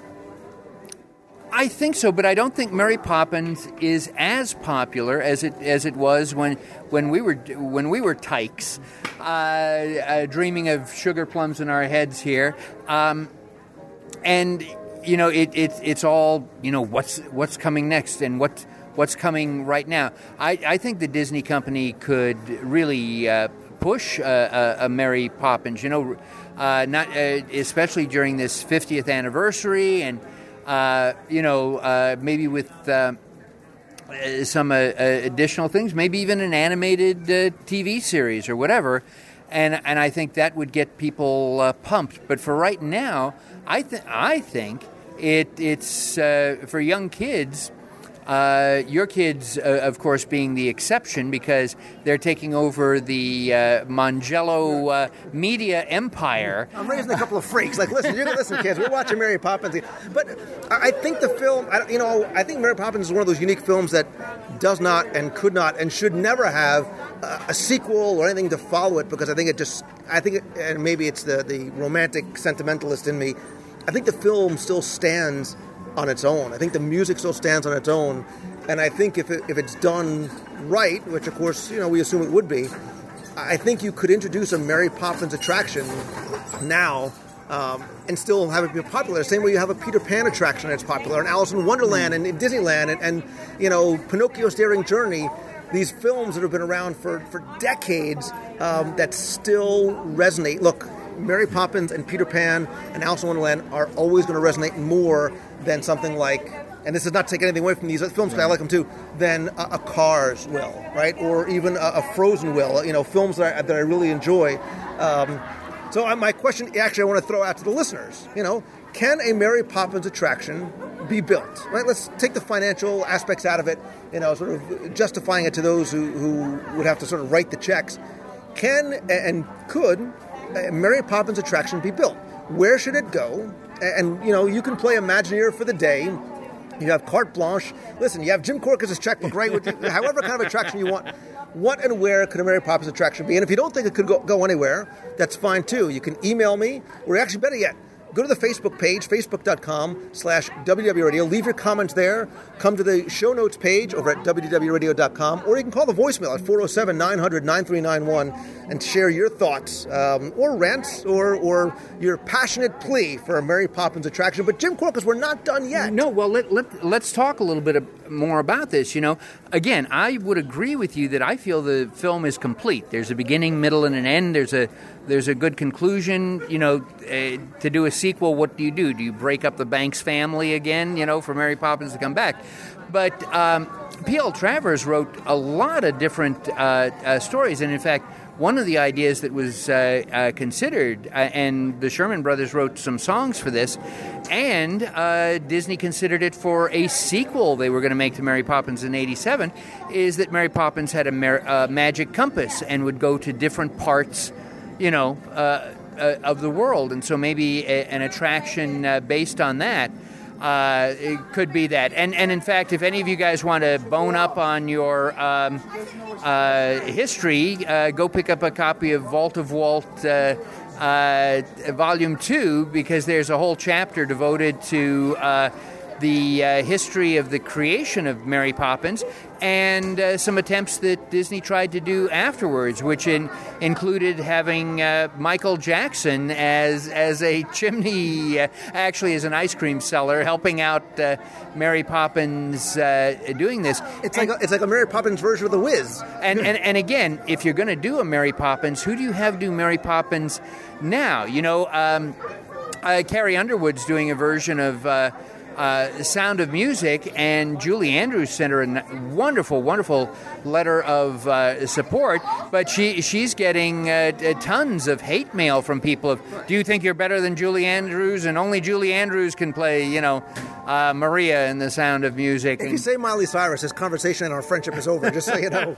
I think so, but I don't think Mary Poppins is as popular as it as it was when when we were when we were tykes, uh, uh, dreaming of sugar plums in our heads here, um, and you know, it, it it's all, you know, what's what's coming next and what. What's coming right now? I, I think the Disney company could really uh, push a, a, a Mary Poppins. You know, uh, not uh, especially during this fiftieth anniversary, and uh, you know, uh, maybe with uh, some uh, additional things, maybe even an animated uh, T V series or whatever. And and I think that would get people uh, pumped. But for right now, I think I think it it's uh, for young kids. Uh, your kids, uh, of course, being the exception because they're taking over the uh, Mangello uh, media empire. I'm raising a couple of freaks. Like, listen, you're gonna listen, kids. We're watching Mary Poppins, but I think the film, you know, I think Mary Poppins is one of those unique films that does not and could not and should never have a, a sequel or anything to follow it because I think it just, I think, it, and maybe it's the the romantic sentimentalist in me. I think the film still stands on its own. I think the music still stands on its own, and I think if it, if it's done right, which of course, you know, we assume it would be, I think you could introduce a Mary Poppins attraction now um, and still have it be popular. The same way you have a Peter Pan attraction that's popular, and Alice in Wonderland and, and Disneyland, and, and you know Pinocchio's Daring Journey. These films that have been around for, for decades um, that still resonate. Look, Mary Poppins and Peter Pan and Alice in Wonderland are always going to resonate more than something like, and this is not taking anything away from these films, because I like them too, than a, a Cars will, right? Or even a, a Frozen will, you know, films that I, that I really enjoy. Um, so I, my question, actually, I want to throw out to the listeners, you know, can a Mary Poppins attraction be built? Right? Let's take the financial aspects out of it, you know, sort of justifying it to those who, who would have to sort of write the checks. Can and could a Mary Poppins attraction be built? Where should it go? And, you know, you can play Imagineer for the day. You have carte blanche. Listen, you have Jim Corcus' checkbook, right? With however kind of attraction you want. What and where could a Mary Poppins attraction be? And if you don't think it could go, go anywhere, that's fine too. You can email me, or actually better yet, go to the Facebook page, facebook.com slash WDW Radio. Leave your comments there. Come to the show notes page over at W D W radio dot com, or you can call the voicemail at four oh seven, nine hundred, nine three nine one and share your thoughts um, or rants or or your passionate plea for a Mary Poppins attraction. But Jim Corcus, we're not done yet. No, well, let, let, let's talk a little bit more about this. You know, again, I would agree with you that I feel the film is complete. There's a beginning, middle, and an end. There's a There's a good conclusion. You know, uh, to do a sequel, what do you do? Do you break up the Banks family again, you know, for Mary Poppins to come back? But um, P L. Travers wrote a lot of different uh, uh, stories. And in fact, one of the ideas that was uh, uh, considered, uh, and the Sherman Brothers wrote some songs for this, and uh, Disney considered it for a sequel they were going to make to Mary Poppins in eighty-seven, is that Mary Poppins had a mar- uh, magic compass and would go to different parts, you know, uh, uh, of the world. And so maybe a, an attraction uh, based on that uh, it could be that. And and in fact, if any of you guys want to bone up on your um, uh, history, uh, go pick up a copy of Vault of Walt uh, uh, Volume two, because there's a whole chapter devoted to uh, the uh, history of the creation of Mary Poppins and uh, some attempts that Disney tried to do afterwards, which in, included having uh, Michael Jackson as as a chimney, uh, actually as an ice cream seller, helping out uh, Mary Poppins uh, doing this. It's and, like a, it's like a Mary Poppins version of The Wiz. And and, and again, if you're going to do a Mary Poppins, who do you have do Mary Poppins now? You know, um, uh, Carrie Underwood's doing a version of Uh, Uh, Sound of Music, and Julie Andrews sent her a n- wonderful, wonderful letter of uh, support, but she she's getting uh, t- tons of hate mail from people of, do you think you're better than Julie Andrews, and only Julie Andrews can play, you know, uh, Maria in The Sound of Music. If and, you say Miley Cyrus, this conversation and our friendship is over, just so you know.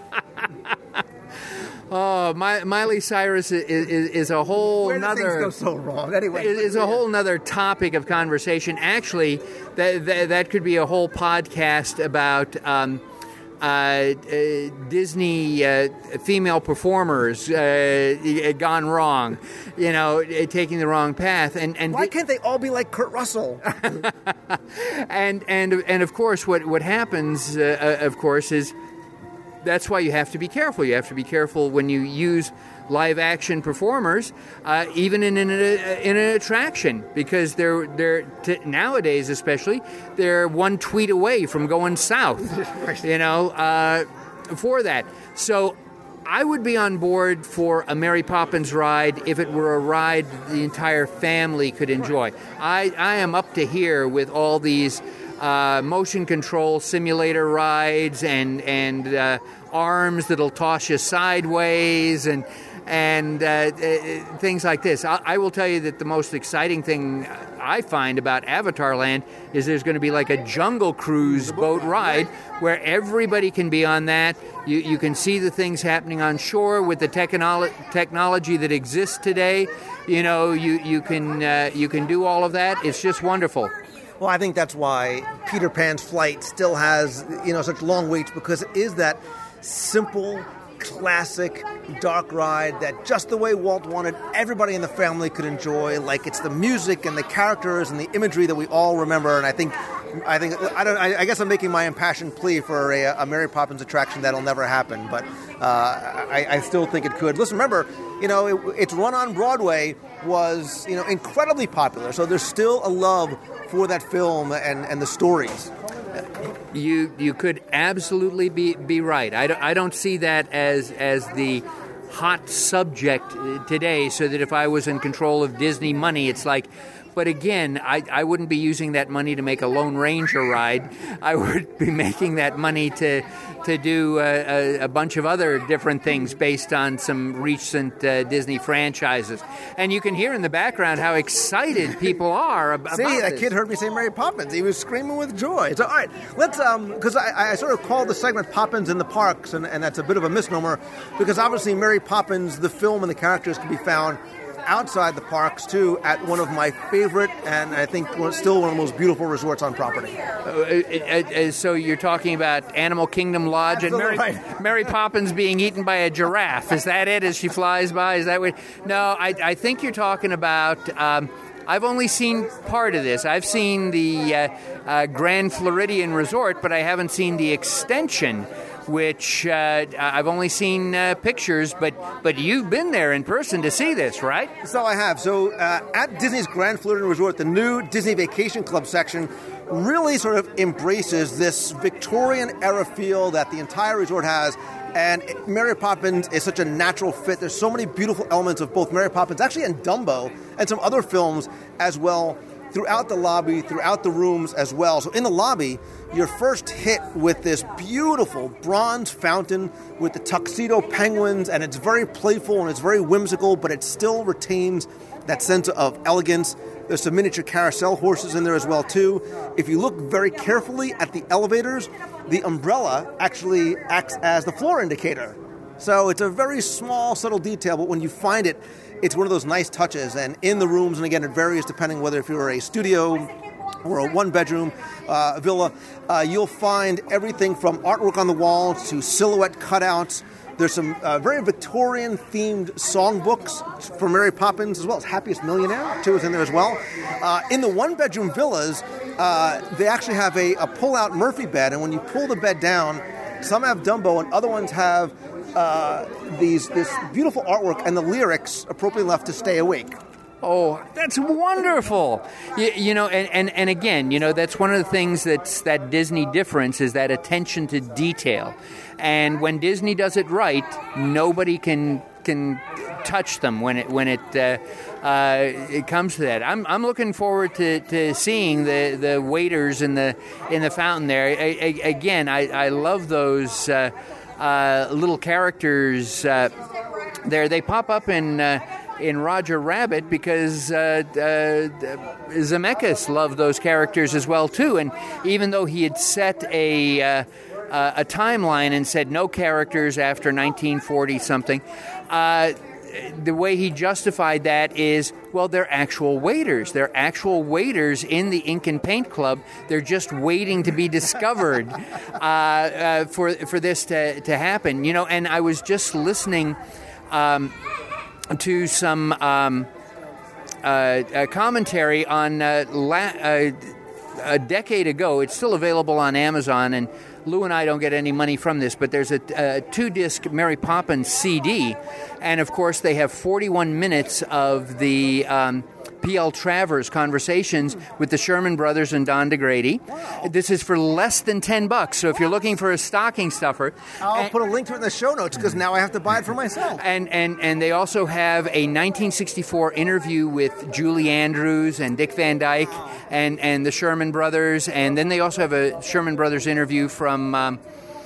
Oh, My, Miley Cyrus is, is, is a whole Where nother. Where things go so wrong? Anyway, is a whole nother topic of conversation. Actually, that that, that could be a whole podcast about um, uh, uh, Disney uh, female performers uh, gone wrong. You know, taking the wrong path. And and why can't they all be like Kurt Russell? and and and of course, what what happens, uh, of course, is. That's why you have to be careful. You have to be careful when you use live-action performers, uh, even in an, in an attraction, because they're they're t- nowadays, especially, they're one tweet away from going south. You know, uh, for that. So, I would be on board for a Mary Poppins ride if it were a ride the entire family could enjoy. I I am up to here with all these. Uh, motion control simulator rides and and uh, arms that'll toss you sideways and and uh, uh, things like this. I, I will tell you that the most exciting thing I find about Avatar Land is there's going to be like a jungle cruise boat ride where everybody can be on that. You you can see the things happening on shore with the technolo- technology that exists today. You know, you you can uh, you can do all of that. It's just wonderful. Well, I think that's why Peter Pan's flight still has, you know, such long waits, because it is that simple, classic dark ride that just the way Walt wanted, everybody in the family could enjoy. Like, it's the music and the characters and the imagery that we all remember. And I think, I think, I don't, I, I guess I'm making my impassioned plea for a, a Mary Poppins attraction that'll never happen, but uh, I, I still think it could. Listen, remember, you know, it, its run on Broadway was, you know, incredibly popular. So there's still a love for that film and, and the stories. You you could absolutely be, be right. I don't, I don't see that as as the hot subject today, so that if I was in control of Disney money, it's like, but again, I, I wouldn't be using that money to make a Lone Ranger ride. I would be making that money to to do a, a, a bunch of other different things based on some recent uh, Disney franchises. And you can hear in the background how excited people are ab- See, about that this. kid heard me say Mary Poppins. He was screaming with joy. So, all right, let's, um, because I, I sort of called the segment Poppins in the Parks, and, and that's a bit of a misnomer, because obviously Mary Poppins, the film and the characters, can be found outside the parks, too, at one of my favorite, and I think still one of the most beautiful resorts on property. Uh, uh, uh, so you're talking about Animal Kingdom Lodge and Mary, right. Mary Poppins being eaten by a giraffe. Is that it as she flies by? Is that what? No, I, I think you're talking about... Um, I've only seen part of this. I've seen the uh, uh, Grand Floridian Resort, but I haven't seen the extension, which uh, I've only seen uh, pictures, but but you've been there in person to see this, right? So I have. So uh, at Disney's Grand Floridian Resort, the new Disney Vacation Club section really sort of embraces this Victorian-era feel that the entire resort has. And Mary Poppins is such a natural fit. There's so many beautiful elements of both Mary Poppins, actually, and Dumbo, and some other films as well, throughout the lobby, throughout the rooms as well. So in the lobby, you're first hit with this beautiful bronze fountain with the tuxedo penguins, and it's very playful and it's very whimsical, but it still retains that sense of elegance. There's some miniature carousel horses in there as well, too. If you look very carefully at the elevators, the umbrella actually acts as the floor indicator. So it's a very small, subtle detail, but when you find it, it's one of those nice touches. And in the rooms, and again, it varies depending whether if you're a studio or a one-bedroom uh, villa, uh, you'll find everything from artwork on the walls to silhouette cutouts. There's some uh, very Victorian-themed songbooks for Mary Poppins, as well as Happiest Millionaire, too, is in there as well. Uh, in the one-bedroom villas, uh, they actually have a, a pull-out Murphy bed, and when you pull the bed down, some have Dumbo and other ones have uh, these this beautiful artwork and the lyrics appropriately enough to stay awake. Oh, that's wonderful. You, you know, and, and, and again, you know, that's one of the things that's that Disney difference is that attention to detail. And when Disney does it right, nobody can can touch them when it when it uh, uh, it comes to that. I'm I'm looking forward to, to seeing the, the waiters in the in the fountain there. I, I, again, I, I love those uh, uh, little characters uh, there. They pop up in. Uh, in Roger Rabbit because uh, uh, Zemeckis loved those characters as well too, and even though he had set a uh, uh, a timeline and said no characters after nineteen forty something, uh, the way he justified that is, well, they're actual waiters. They're actual waiters in the Ink and Paint Club. They're just waiting to be discovered uh, uh, for for this to to happen. You know, and I was just listening. Um, to some um, uh, a commentary on uh, la- uh, a decade ago. It's still available on Amazon, and Lou and I don't get any money from this, but there's a, a two-disc Mary Poppins C D, and of course they have forty-one minutes of the um, P L Travers conversations with the Sherman Brothers and Don DeGrady. Wow. This is for less than ten bucks, so if you're looking for a stocking stuffer... I'll and, put a link to it in the show notes, because now I have to buy it for myself. And, and, and they also have a nineteen sixty-four interview with Julie Andrews and Dick Van Dyke and, and the Sherman Brothers, and then they also have a Sherman Brothers interview from... Um,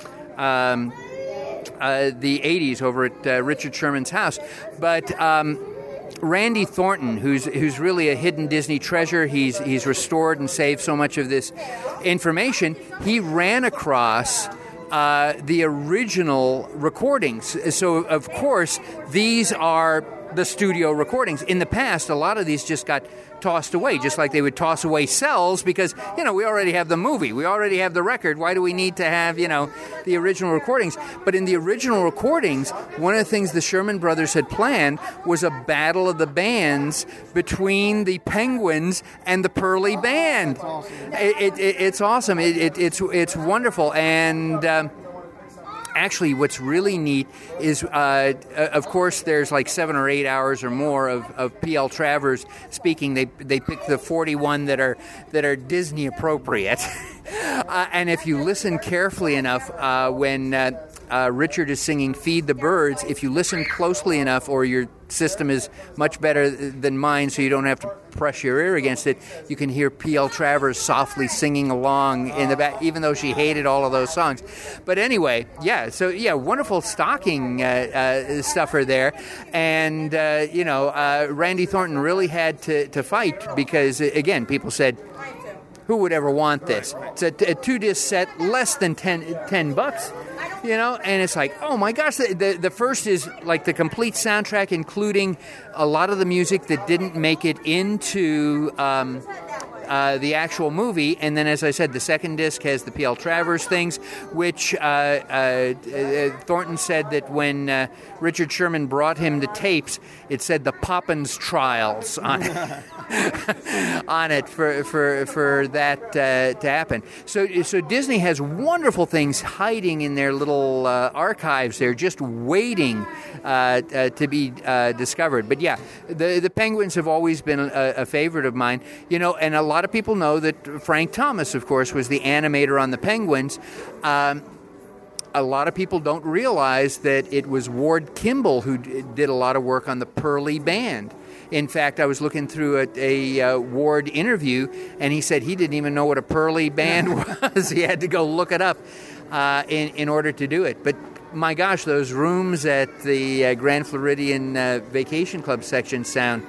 um, uh, the eighties over at uh, Richard Sherman's house. But... Um, Randy Thornton, who's who's really a hidden Disney treasure, he's he's restored and saved so much of this information. He ran across uh, the original recordings. So, of course, these are the studio recordings. In the past, a lot of these just got tossed away, just like they would toss away cells because, you know, we already have the movie. We already have the record. Why do we need to have, you know, the original recordings? But in the original recordings, one of the things the Sherman Brothers had planned was a battle of the bands between the Penguins and the Pearly Band. It, it, it, it's awesome. It, it, it's, it's wonderful. And... Um, Actually, what's really neat is, uh, of course, there's like seven or eight hours or more of, of P L Travers speaking. They they pick the forty-one that are that are Disney appropriate, uh, and if you listen carefully enough, uh, when uh, uh, Richard is singing "Feed the Birds," if you listen closely enough, or your system is much better than mine, so you don't have to press your ear against it, you can hear P L Travers softly singing along in the back, even though she hated all of those songs. But anyway, yeah, so yeah, wonderful stocking uh, uh, stuffer there. And, uh, you know, uh, Randy Thornton really had to, to fight because, again, people said, who would ever want this? It's a, a two-disc set, less than ten, ten bucks. You know, and it's like, oh my gosh, the, the the first is like the complete soundtrack, including a lot of the music that didn't make it into um, uh, the actual movie. And then, as I said, the second disc has the P L Travers things, which uh, uh, uh, Thornton said that when uh, Richard Sherman brought him the tapes, it said the Poppins Trials on it, on it for for for that uh, to happen. So so Disney has wonderful things hiding in their little uh, archives. They're just waiting uh, uh, to be uh, discovered. But yeah, the the Penguins have always been a, a favorite of mine. You know, and a lot of people know that Frank Thomas, of course, was the animator on the Penguins. Um, A lot of people don't realize that it was Ward Kimball who d- did a lot of work on the Pearly Band. In fact, I was looking through a, a uh, Ward interview, and he said he didn't even know what a Pearly Band was. He had to go look it up uh, in, in order to do it. But my gosh, those rooms at the uh, Grand Floridian uh, Vacation Club section sound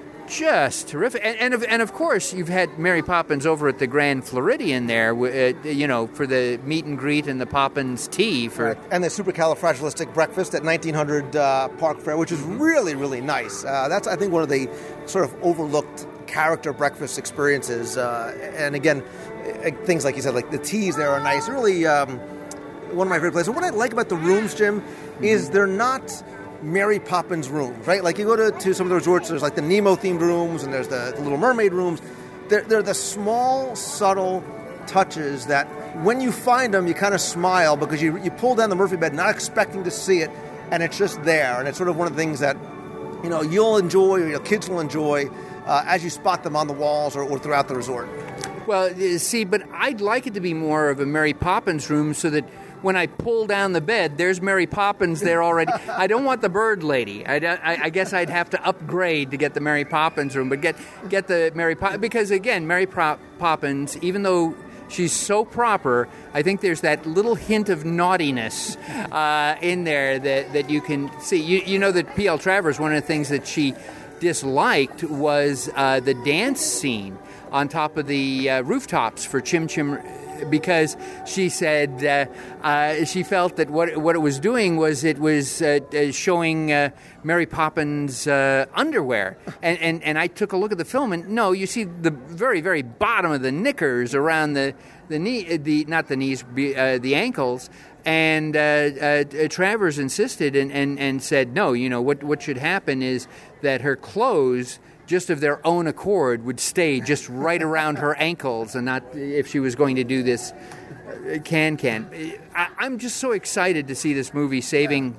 just terrific. And, and, of, and of course, you've had Mary Poppins over at the Grand Floridian there, uh, you know, for the meet and greet and the Poppins tea. For right. And the supercalifragilistic breakfast at nineteen hundred uh, Park Fair, which is really, really nice. Uh, that's, I think, one of the sort of overlooked character breakfast experiences. Uh, and again, things like you said, like the teas there are nice. Really, um, one of my favorite places. What I like about the rooms, Jim, is they're not Mary Poppins rooms, right? Like you go to, to some of the resorts, there's like the Nemo-themed rooms and there's the, the Little Mermaid rooms. They're, they're the small, subtle touches that when you find them, you kind of smile because you you pull down the Murphy bed not expecting to see it, and it's just there. And it's sort of one of the things that, you know, you'll enjoy or your kids will enjoy uh, as you spot them on the walls or, or throughout the resort. Well, see, but I'd like it to be more of a Mary Poppins room so that when I pull down the bed, there's Mary Poppins there already. I don't want the bird lady. I, I, I guess I'd have to upgrade to get the Mary Poppins room, but get get the Mary Poppins, because again, Mary Pop- Poppins, even though she's so proper, I think there's that little hint of naughtiness uh, in there that, that you can see. You, you know that P L Travers, one of the things that she disliked was uh, the dance scene on top of the uh, rooftops for Chim Chim, because she said uh, uh, she felt that what what it was doing was it was uh, showing uh, Mary Poppins' uh, underwear. And, and and I took a look at the film, and no, you see the very, very bottom of the knickers around the, the knee, the not the knees, uh, the ankles. And uh, uh, Travers insisted and, and, and said, no, you know, what, what should happen is that her clothes, just of their own accord, would stay just right around her ankles, and not if she was going to do this can-can. I, I'm just so excited to see this movie saving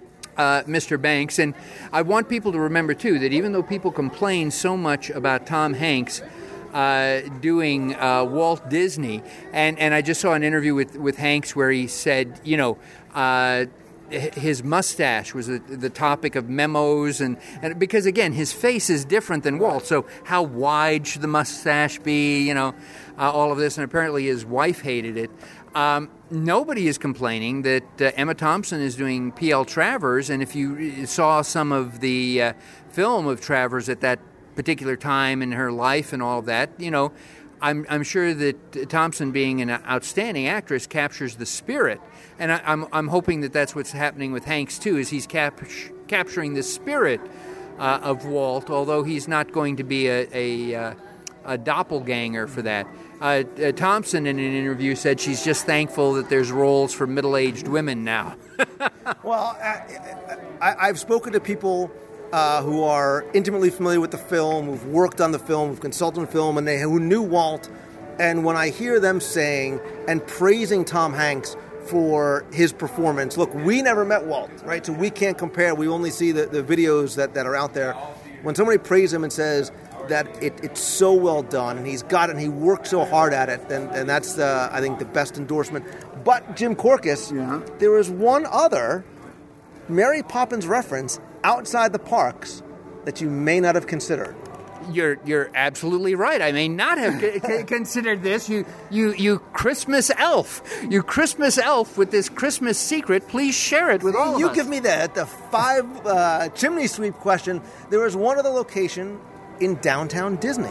uh, Mister Banks. And I want people to remember, too, that even though people complain so much about Tom Hanks uh, doing uh, Walt Disney, and, and I just saw an interview with, with Hanks where he said, you know, uh, his mustache was the, the topic of memos, and, and because, again, his face is different than Walt, so how wide should the mustache be, you know, uh, all of this, and apparently his wife hated it. Um, nobody is complaining that uh, Emma Thompson is doing P L Travers, and if you saw some of the uh, film of Travers at that particular time in her life and all of that, you know, I'm, I'm sure that Thompson, being an outstanding actress, captures the spirit. And I, I'm, I'm hoping that that's what's happening with Hanks, too, is he's cap- capturing the spirit uh, of Walt, although he's not going to be a, a, uh, a doppelganger for that. Uh, uh, Thompson, in an interview, said she's just thankful that there's roles for middle-aged women now. Well, I, I, I've spoken to people uh, who are intimately familiar with the film, who've worked on the film, who've consulted on the film, and they who knew Walt. And when I hear them saying and praising Tom Hanks for his performance, look, we never met Walt, right? So we can't compare. We only see the, the videos that, that are out there. When somebody praises him and says that it, it's so well done and he's got it and he worked so hard at it, then and that's, the, I think, the best endorsement. But Jim Korkis, yeah. there is one other Mary Poppins reference outside the parks that you may not have considered. You're you're absolutely right. I may not have c- c- considered this. You you you Christmas elf. You Christmas elf with this Christmas secret. Please share it with all of you us. You give me the the five uh, chimney sweep question. There is one other location in downtown Disney.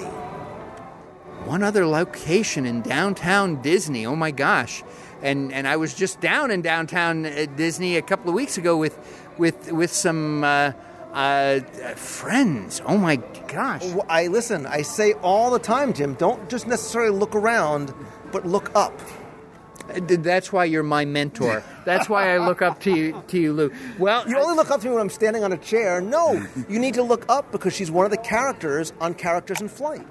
One other location in downtown Disney. Oh my gosh! And and I was just down in downtown Disney a couple of weeks ago with with with some. Uh, Uh, friends. Oh my gosh. I listen, I say all the time, Jim, don't just necessarily look around, but look up. That's why you're my mentor. That's why I look up to you, to you, Lou. Well, you only look up to me when I'm standing on a chair. No, you need to look up because she's one of the characters on Characters in Flight.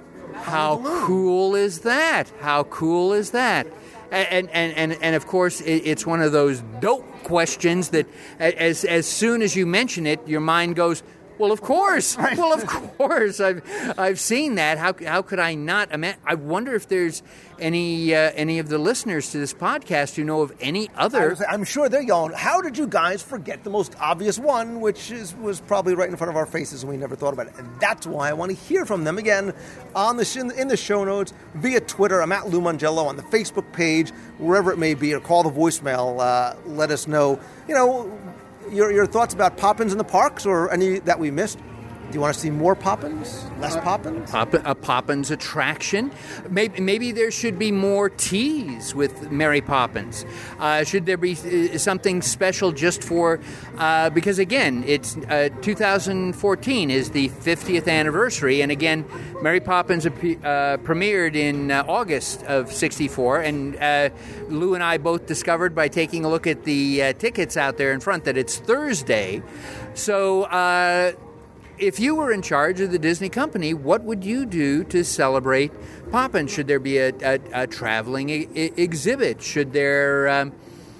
How cool is that? How cool is that? And and, and, and of course, it's one of those dope questions that as as soon as you mention it, your mind goes, well, of course. Well, of course. I've I've seen that. How how could I not imagine? I wonder if there's any uh, any of the listeners to this podcast who know of any other. I'm sure they're yelling, how did you guys forget the most obvious one, which is was probably right in front of our faces and we never thought about it. And that's why I want to hear from them again on the sh- in the show notes, via Twitter. I'm at Lou Mongello, on the Facebook page, wherever it may be, or call the voicemail. Uh, let us know, you know, Your your thoughts about Poppins in the parks or any that we missed? Do you want to see more Poppins? Less Poppins? Pop, a Poppins attraction? Maybe, maybe there should be more teas with Mary Poppins. Uh, should there be something special just for... Uh, because, again, it's uh, two thousand fourteen is the fiftieth anniversary. And, again, Mary Poppins uh, premiered in uh, August of sixty-four. And uh, Lou and I both discovered by taking a look at the uh, tickets out there in front that it's Thursday. So... Uh, If you were in charge of the Disney company, what would you do to celebrate Poppins? Should there be a, a, a traveling e- exhibit? Should there um,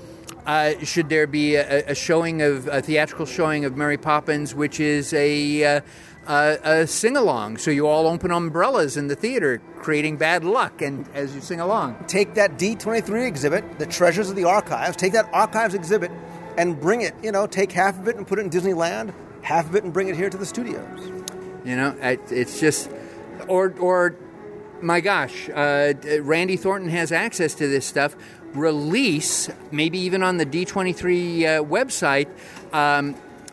uh, should there be a, a showing of a theatrical showing of Mary Poppins, which is a uh, a, a sing-along? So you all open umbrellas in the theater, creating bad luck, and as you sing along, take that D twenty-three exhibit, the Treasures of the Archives. Take that Archives exhibit and bring it. You know, take half of it and put it in Disneyland. Half of it and bring it here to the studios. You know, it's just, or, or my gosh, uh, Randy Thornton has access to this stuff. Release, maybe even on the D twenty-three uh, website, um,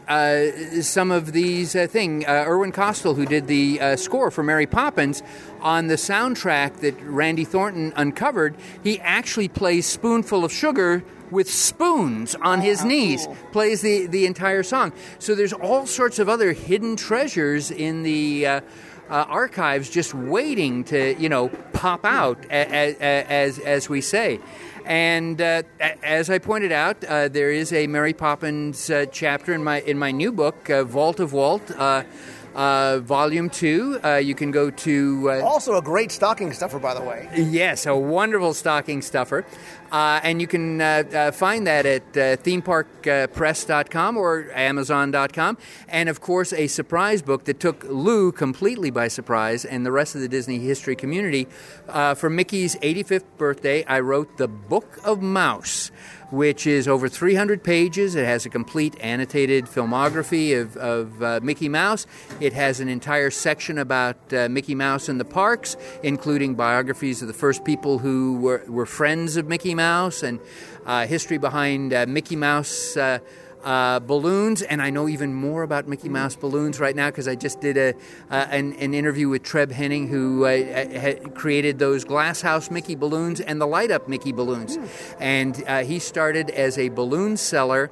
uh, some of these uh, things. Uh, Irwin Kostal, who did the uh, score for Mary Poppins, on the soundtrack that Randy Thornton uncovered, he actually plays Spoonful of Sugar with spoons on his oh, knees, cool. plays the, the entire song. So there's all sorts of other hidden treasures in the uh, uh, archives just waiting to, you know, pop out, as, as, as we say. And uh, as I pointed out, uh, there is a Mary Poppins uh, chapter in my in my new book, uh, Vault of Walt, uh, Uh, volume two. Uh, you can go to... Uh, also a great stocking stuffer, by the way. Yes, a wonderful stocking stuffer. Uh, and you can uh, uh, find that at uh, theme park press dot com or amazon dot com. And, of course, a surprise book that took Lou completely by surprise and the rest of the Disney history community. Uh, for Mickey's eighty-fifth birthday, I wrote The Book of Mouse, which is over three hundred pages. It has a complete annotated filmography of, of uh, Mickey Mouse. It has an entire section about uh, Mickey Mouse in the parks, including biographies of the first people who were, were friends of Mickey Mouse and uh, history behind uh, Mickey Mouse uh, uh, balloons. And I know even more about Mickey Mouse balloons right now because I just did a uh, an, an interview with Treb Henning, who uh, had created those Glasshouse Mickey balloons and the light-up Mickey balloons. Mm. And uh, he started as a balloon seller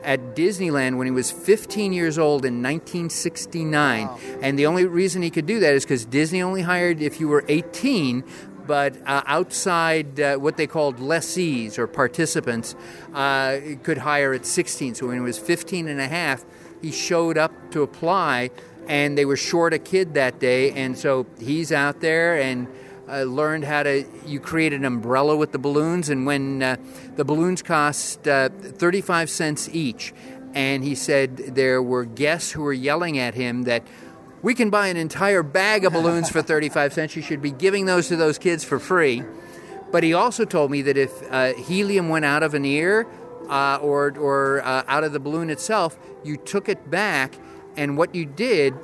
at Disneyland when he was fifteen years old in nineteen sixty-nine. Wow. And the only reason he could do that is because Disney only hired if you were eighteen, but uh, outside uh, what they called lessees or participants uh, could hire at sixteen. So when he was fifteen and a half, he showed up to apply, and they were short a kid that day, and so he's out there and uh, learned how to, you create an umbrella with the balloons, and when uh, the balloons cost uh, thirty-five cents each, and he said there were guests who were yelling at him that, we can buy an entire bag of balloons for thirty-five cents, you should be giving those to those kids for free. But he also told me that if uh, helium went out of an ear uh, or, or uh, out of the balloon itself, you took it back, and what you did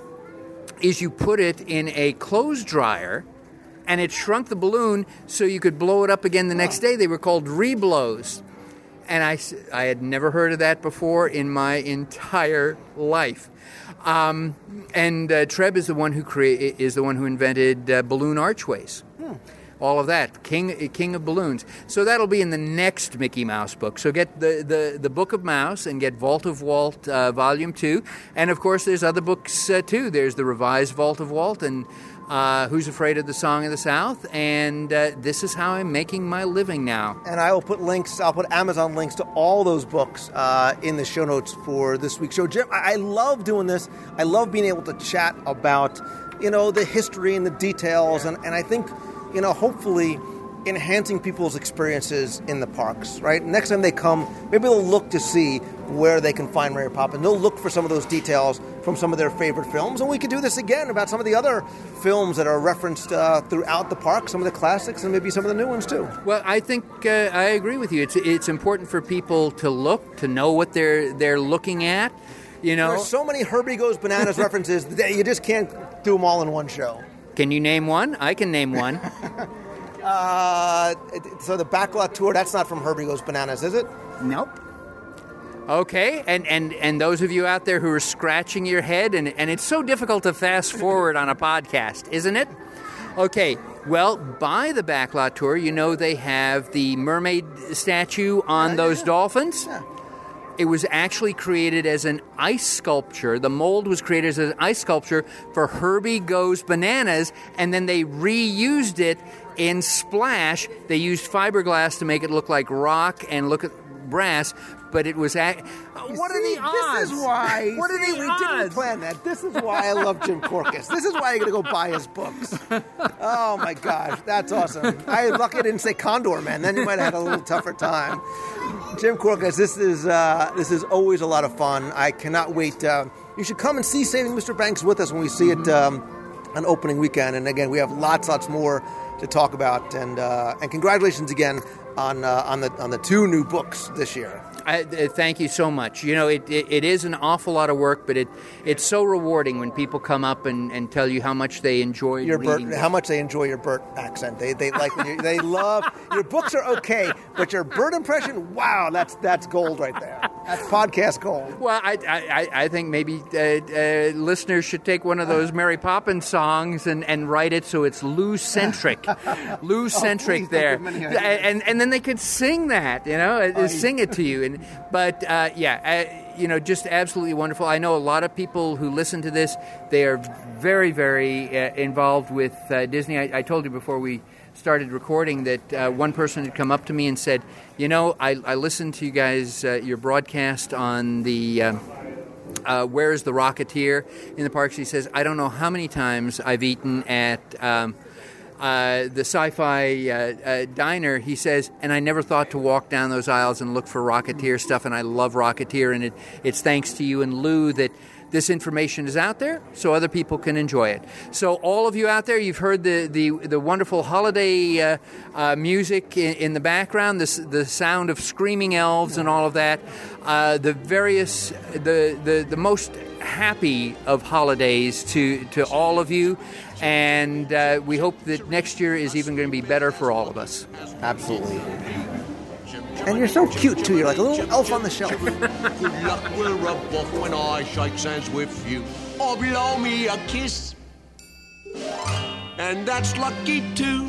is you put it in a clothes dryer, and it shrunk the balloon so you could blow it up again the next day. They were called reblows. And I, I had never heard of that before in my entire life. Um, and uh, Treb is the one who crea- is the one who invented uh, balloon archways. Hmm. All of that, king king of balloons. So that'll be in the next Mickey Mouse book. So get the, the, the Book of Mouse and get Vault of Walt uh, Volume two. And, of course, there's other books, uh, too. There's the revised Vault of Walt and uh, Who's Afraid of the Song of the South. And uh, This Is How I'm Making My Living Now. And I will put links, I'll put Amazon links to all those books uh, in the show notes for this week's show. Jim, I, I love doing this. I love being able to chat about, you know, the history and the details. And, and I think... you know, hopefully enhancing people's experiences in the parks, right? Next time they come, maybe they'll look to see where they can find Mary Poppins. They'll look for some of those details from some of their favorite films, and we could do this again about some of the other films that are referenced uh, throughout the park, some of the classics, and maybe some of the new ones, too. Well, I think uh, I agree with you. It's it's important for people to look, to know what they're they're looking at, you know. There's so many Herbie Goes Bananas references that you just can't do them all in one show. Can you name one? I can name one. uh, so the Backlot Tour, that's not from Herbie Goes Bananas, is it? Nope. Okay, and, and, and those of you out there who are scratching your head, and, and it's so difficult to fast forward on a podcast, isn't it? Okay, well, by the Backlot Tour, you know they have the mermaid statue on those dolphins. Yeah. It was actually created as an ice sculpture. The mold was created as an ice sculpture for Herbie Goes Bananas, and then they reused it in Splash. They used fiberglass to make it look like rock and look at brass, but it was... At, what are the odds? This is why... What are the we odds? didn't plan that. This is why I love Jim Korkis. This is why you're going to go buy his books. Oh, my gosh. That's awesome. I lucky I didn't say Condor Man. Then you might have had a little tougher time. Jim Korkis, this is uh, this is always a lot of fun. I cannot wait. Uh, you should come and see Saving Mister Banks with us when we see it um, on opening weekend. And again, we have lots, lots more to talk about. And uh, and congratulations again on uh, on the on the two new books this year. I, uh, thank you so much. You know, it, it, it is an awful lot of work, but it it's so rewarding when people come up and, and tell you how much they enjoy your reading. Bert, how much they enjoy your Bert accent. They they like when you, they love your books are okay, but your Bert impression, wow, that's that's gold right there. That's podcast gold. Well, I I, I think maybe uh, uh, listeners should take one of those Mary Poppins songs and, and write it so it's Lou-centric. Lou-centric oh, there. And and then they could sing that, you know, oh, sing it to you. And But, uh, yeah, uh, you know, just absolutely wonderful. I know a lot of people who listen to this, they are very, very uh, involved with uh, Disney. I, I told you before we started recording that uh, one person had come up to me and said, you know, I, I listened to you guys, uh, your broadcast on the... Uh, Uh, Where's the Rocketeer in the parks. He says, I don't know how many times I've eaten at um, uh, the Sci-Fi uh, uh, Diner. He says, and I never thought to walk down those aisles and look for Rocketeer stuff, and I love Rocketeer, and it, it's thanks to you and Lou that this information is out there so other people can enjoy it. So all of you out there, you've heard the the, the wonderful holiday uh, uh, music in, in the background, the, the sound of screaming elves and all of that. Uh, the various, the, the, the most happy of holidays to, to all of you. And uh, we hope that next year is even going to be better for all of us. Absolutely. And you're so cute, too. You're like a little elf on the shelf. Good luck, we're a buff when I shake hands with you. Or blow me a kiss. And that's lucky, too.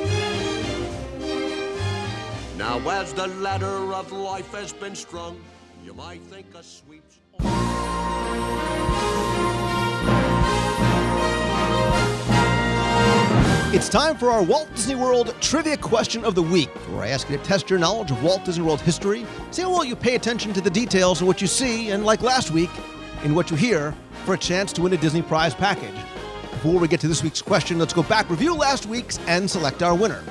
Now as the ladder of life has been strung, You might think a sweep's... It's time for our Walt Disney World Trivia Question of the Week, where I ask you to test your knowledge of Walt Disney World history, see how well you pay attention to the details in what you see, and like last week, in what you hear, for a chance to win a Disney Prize package. Before we get to this week's question, let's go back, review last week's, and select our winner.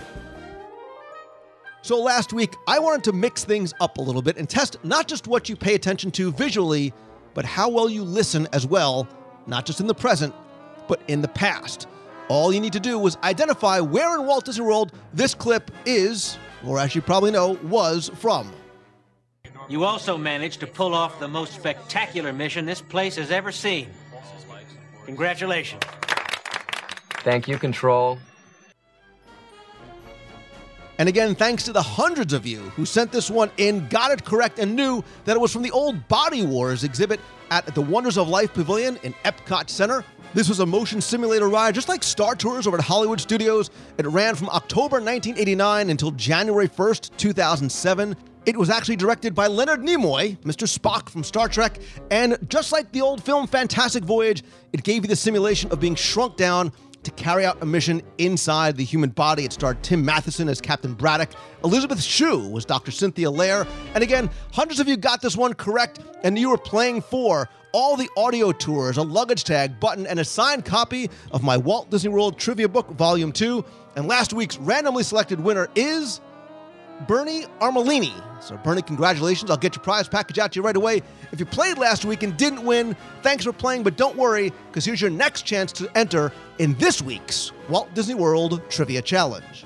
So last week, I wanted to mix things up a little bit and test not just what you pay attention to visually, but how well you listen as well, not just in the present, but in the past. All you need to do was identify where in Walt Disney World this clip is, or as you probably know, was from. You also managed to pull off the most spectacular mission this place has ever seen. Congratulations. Thank you, Control. And again, thanks to the hundreds of you who sent this one in, got it correct, and knew that it was from the old Body Wars exhibit at the Wonders of Life Pavilion in Epcot Center. This was a motion simulator ride, just like Star Tours over at Hollywood Studios. It ran from October nineteen eighty-nine until January first, two thousand seven. It was actually directed by Leonard Nimoy, Mister Spock from Star Trek, and just like the old film Fantastic Voyage, it gave you the simulation of being shrunk down to carry out a mission inside the human body. It starred Tim Matheson as Captain Braddock. Elizabeth Shue was Doctor Cynthia Lair. And again, hundreds of you got this one correct, and you were playing for all the audio tours, a luggage tag, button, and a signed copy of my Walt Disney World Trivia Book, Volume two. And last week's randomly selected winner is Bernie Armelini. So Bernie, congratulations. I'll get your prize package out to you right away. If you played last week and didn't win, thanks for playing, but don't worry, because here's your next chance to enter in this week's Walt Disney World Trivia Challenge.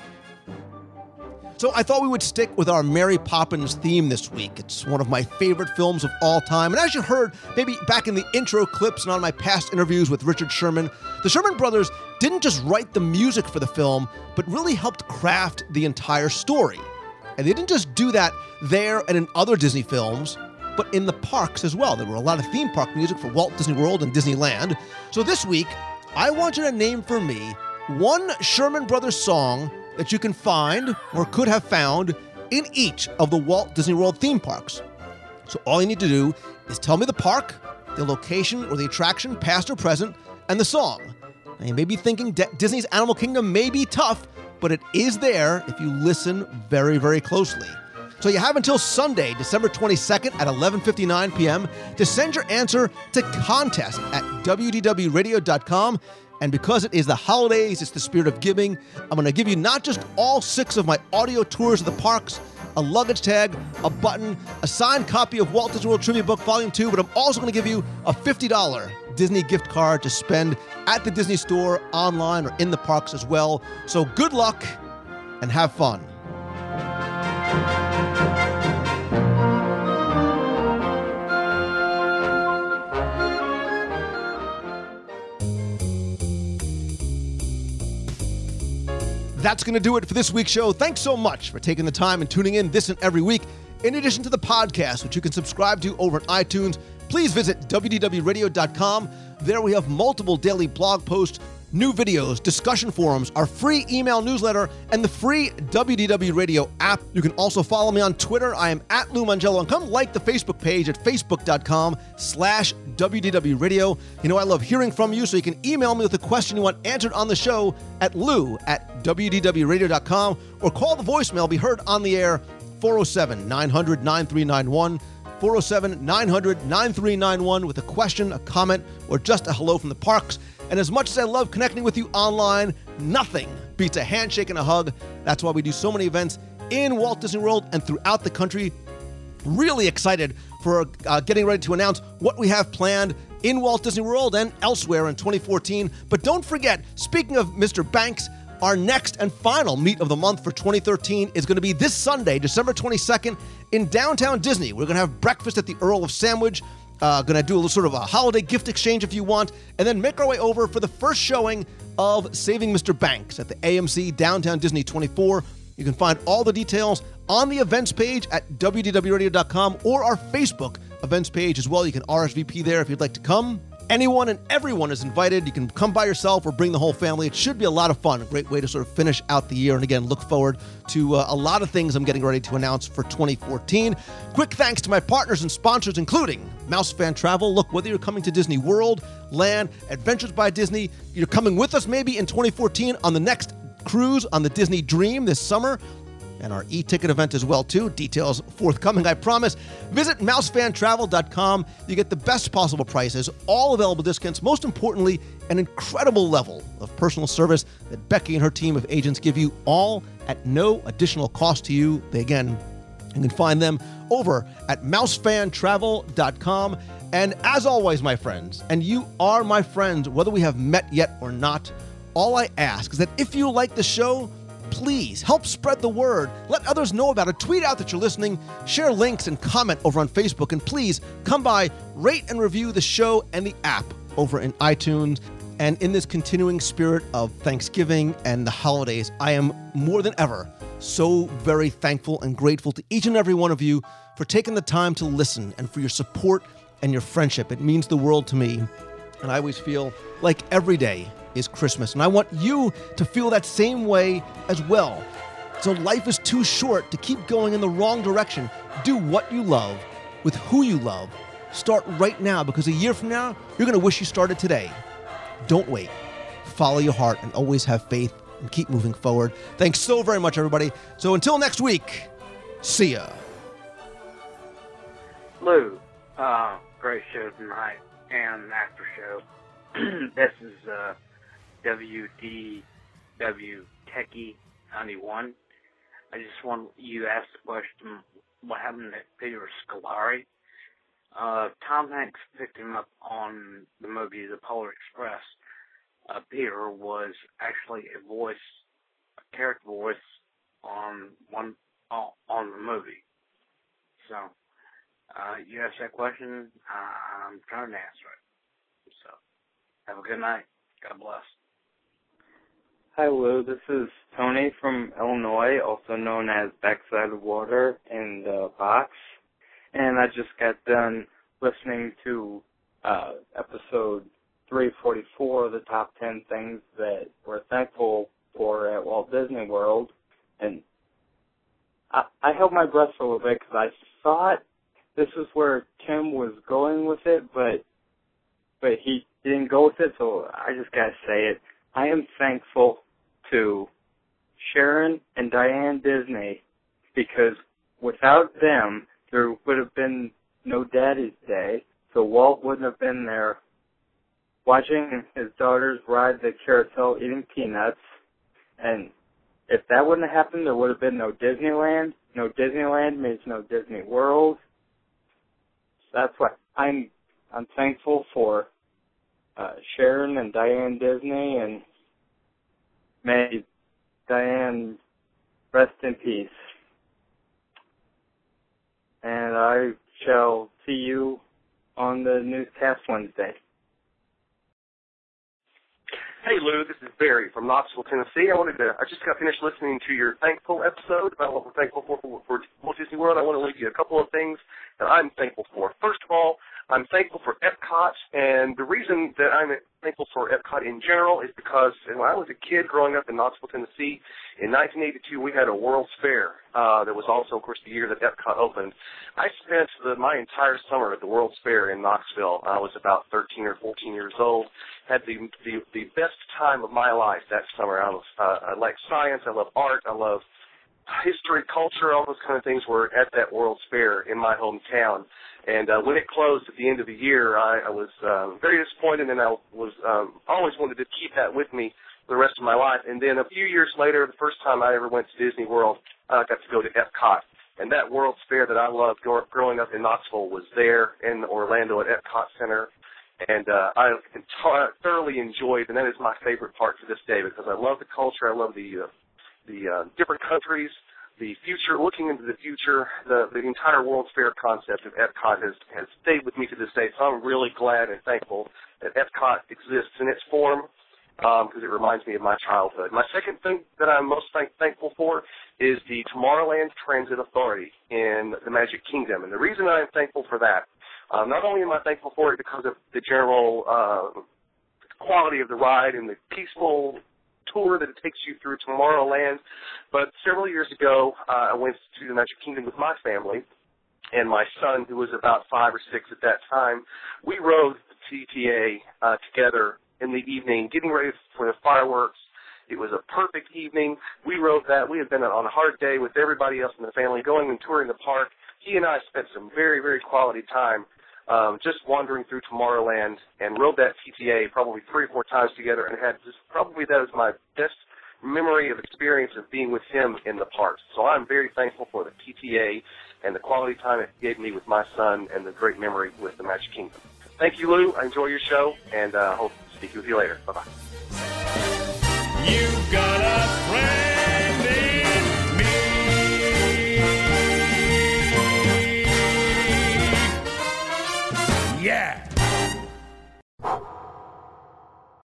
So I thought we would stick with our Mary Poppins theme this week. It's one of my favorite films of all time. And as you heard, maybe back in the intro clips and on my past interviews with Richard Sherman, the Sherman brothers didn't just write the music for the film, but really helped craft the entire story. And they didn't just do that there and in other Disney films, but in the parks as well. There were a lot of theme park music for Walt Disney World and Disneyland. So this week, I want you to name for me one Sherman Brothers song that you can find or could have found in each of the Walt Disney World theme parks. So all you need to do is tell me the park, the location or the attraction, past or present, and the song. Now you may be thinking D- Disney's Animal Kingdom may be tough, but it is there if you listen very, very closely. So you have until Sunday, December twenty-second at eleven fifty-nine p.m. to send your answer to contest at w d w radio dot com. And because it is the holidays, it's the spirit of giving, I'm going to give you not just all six of my audio tours of the parks, a luggage tag, a button, a signed copy of Walt Disney World Trivia Book Volume two, but I'm also going to give you a fifty dollars Disney gift card to spend at the Disney Store, online, or in the parks as well. So good luck and have fun. That's going to do it for this week's show. Thanks so much for taking the time and tuning in this and every week. In addition to the podcast, which you can subscribe to over at iTunes, please visit w d w radio dot com. There we have multiple daily blog posts, new videos, discussion forums, our free email newsletter, and the free W D W Radio app. You can also follow me on Twitter. I am at Lou Mangello, and come like the Facebook page at facebook.com slash WDW Radio. You know, I love hearing from you, so you can email me with a question you want answered on the show at lou at w d w radio dot com, or call the voicemail, be heard on the air, four oh seven, nine hundred, nine three nine one, four oh seven, nine hundred, nine three nine one with a question, a comment, or just a hello from the parks. And as much as I love connecting with you online, nothing beats a handshake and a hug. That's why we do so many events in Walt Disney World and throughout the country. Really excited for uh, getting ready to announce what we have planned in Walt Disney World and elsewhere in twenty fourteen. But don't forget, speaking of Mister Banks, our next and final meet of the month for twenty thirteen is going to be this Sunday, December twenty-second, in downtown Disney. We're going to have breakfast at the Earl of Sandwich. Uh, going to do a little sort of a holiday gift exchange if you want, and then make our way over for the first showing of Saving Mister Banks at the A M C Downtown Disney twenty-four. You can find all the details on the events page at w d w radio dot com or our Facebook events page as well. You can R S V P there if you'd like to come. Anyone and everyone is invited. You can come by yourself or bring the whole family. It should be a lot of fun. A great way to sort of finish out the year. And again, look forward to uh, a lot of things I'm getting ready to announce for twenty fourteen. Quick thanks to my partners and sponsors, including Mouse Fan Travel. Look, whether you're coming to Disney World, Land, Adventures by Disney, you're coming with us maybe in twenty fourteen on the next cruise on the Disney Dream this summer, and our e-ticket event as well, too. Details forthcoming, I promise. Visit mouse fan travel dot com. You get the best possible prices, all available discounts, most importantly, an incredible level of personal service that Becky and her team of agents give you, all at no additional cost to you. They, again, you can find them over at mouse fan travel dot com. And as always, my friends, and you are my friends, whether we have met yet or not, all I ask is that if you like the show, please help spread the word. Let others know about it. Tweet out that you're listening. Share links and comment over on Facebook. And please come by, rate and review the show and the app over in iTunes. And in this continuing spirit of Thanksgiving and the holidays, I am more than ever so very thankful and grateful to each and every one of you for taking the time to listen and for your support and your friendship. It means the world to me. And I always feel like every day is Christmas. And I want you to feel that same way as well. So life is too short to keep going in the wrong direction. Do what you love with who you love. Start right now, because a year from now, you're going to wish you started today. Don't wait. Follow your heart and always have faith and keep moving forward. Thanks so very much, everybody. So until next week, see ya. Lou, uh, great show tonight and after show. This is uh, W D W Techie ninety-one. I just want you to ask the question, what happened to Peter Scolari? Uh, Tom Hanks picked him up on the movie The Polar Express. Uh, Peter was actually a voice, a character voice on one uh, on the movie. So, uh, you asked that question, uh, I'm trying to answer it. So, have a good night. God bless. Hi, Lou. This is Tony from Illinois, also known as Backside of Water in the Box. And I just got done listening to uh, episode three forty-four, the top ten things that we're thankful for at Walt Disney World. And I, I held my breath for a little bit because I thought this is where Tim was going with it, but but he didn't go with it, so I just got to say it. I am thankful to Sharon and Diane Disney, because without them, there would have been no Daddy's Day, so Walt wouldn't have been there watching his daughters ride the carousel eating peanuts, and if that wouldn't have happened, there would have been no Disneyland. No Disneyland means no Disney World. So that's why I'm I'm thankful for uh, Sharon and Diane Disney, and may Diane rest in peace. And I shall see you on the newscast Wednesday. Hey, Lou, this is Barry from Knoxville, Tennessee. I wanted to, I just got finished listening to your Thankful episode about what we're thankful for for, for Walt Disney World. I want to leave you a couple of things that I'm thankful for. First of all, I'm thankful for Epcot, and the reason that I'm thankful for Epcot in general is because when I was a kid growing up in Knoxville, Tennessee, in nineteen eighty-two, we had a World's Fair. Uh, that was also, of course, the year that Epcot opened. I spent the, my entire summer at the World's Fair in Knoxville. I was about thirteen or fourteen years old. Had the the, the best time of my life that summer. I, was, uh, I like science. I love art. I love history, culture, all those kind of things were at that World's Fair in my hometown. And uh, when it closed at the end of the year, I, I was uh, very disappointed, and I was um, always wanted to keep that with me for the rest of my life. And then a few years later, the first time I ever went to Disney World, I got to go to Epcot. And that World's Fair that I loved growing up in Knoxville was there in Orlando at Epcot Center. And uh, I thoroughly enjoyed, and that is my favorite part to this day, because I love the culture, I love the uh, the uh, different countries, the future, looking into the future. The, the entire World's Fair concept of Epcot has, has stayed with me to this day, so I'm really glad and thankful that Epcot exists in its form, because um, it reminds me of my childhood. My second thing that I'm most thank- thankful for is the Tomorrowland Transit Authority in the Magic Kingdom. And the reason I'm thankful for that, Um, not only am I thankful for it because of the general uh, quality of the ride and the peaceful tour that it takes you through Tomorrowland, but several years ago, uh, I went to the Magic Kingdom with my family and my son, who was about five or six at that time. We rode the T T A uh, together in the evening, getting ready for the fireworks. It was a perfect evening. We rode that. We had been on a hard day with everybody else in the family, going and touring the park. He and I spent some very, very quality time um, just wandering through Tomorrowland, and rode that T T A probably three or four times together, and had just probably that is my best memory of experience of being with him in the parks. So I'm very thankful for the T T A and the quality time it gave me with my son and the great memory with the Magic Kingdom. Thank you, Lou. I enjoy your show, and I uh, hope to speak with you later. Bye-bye. You've got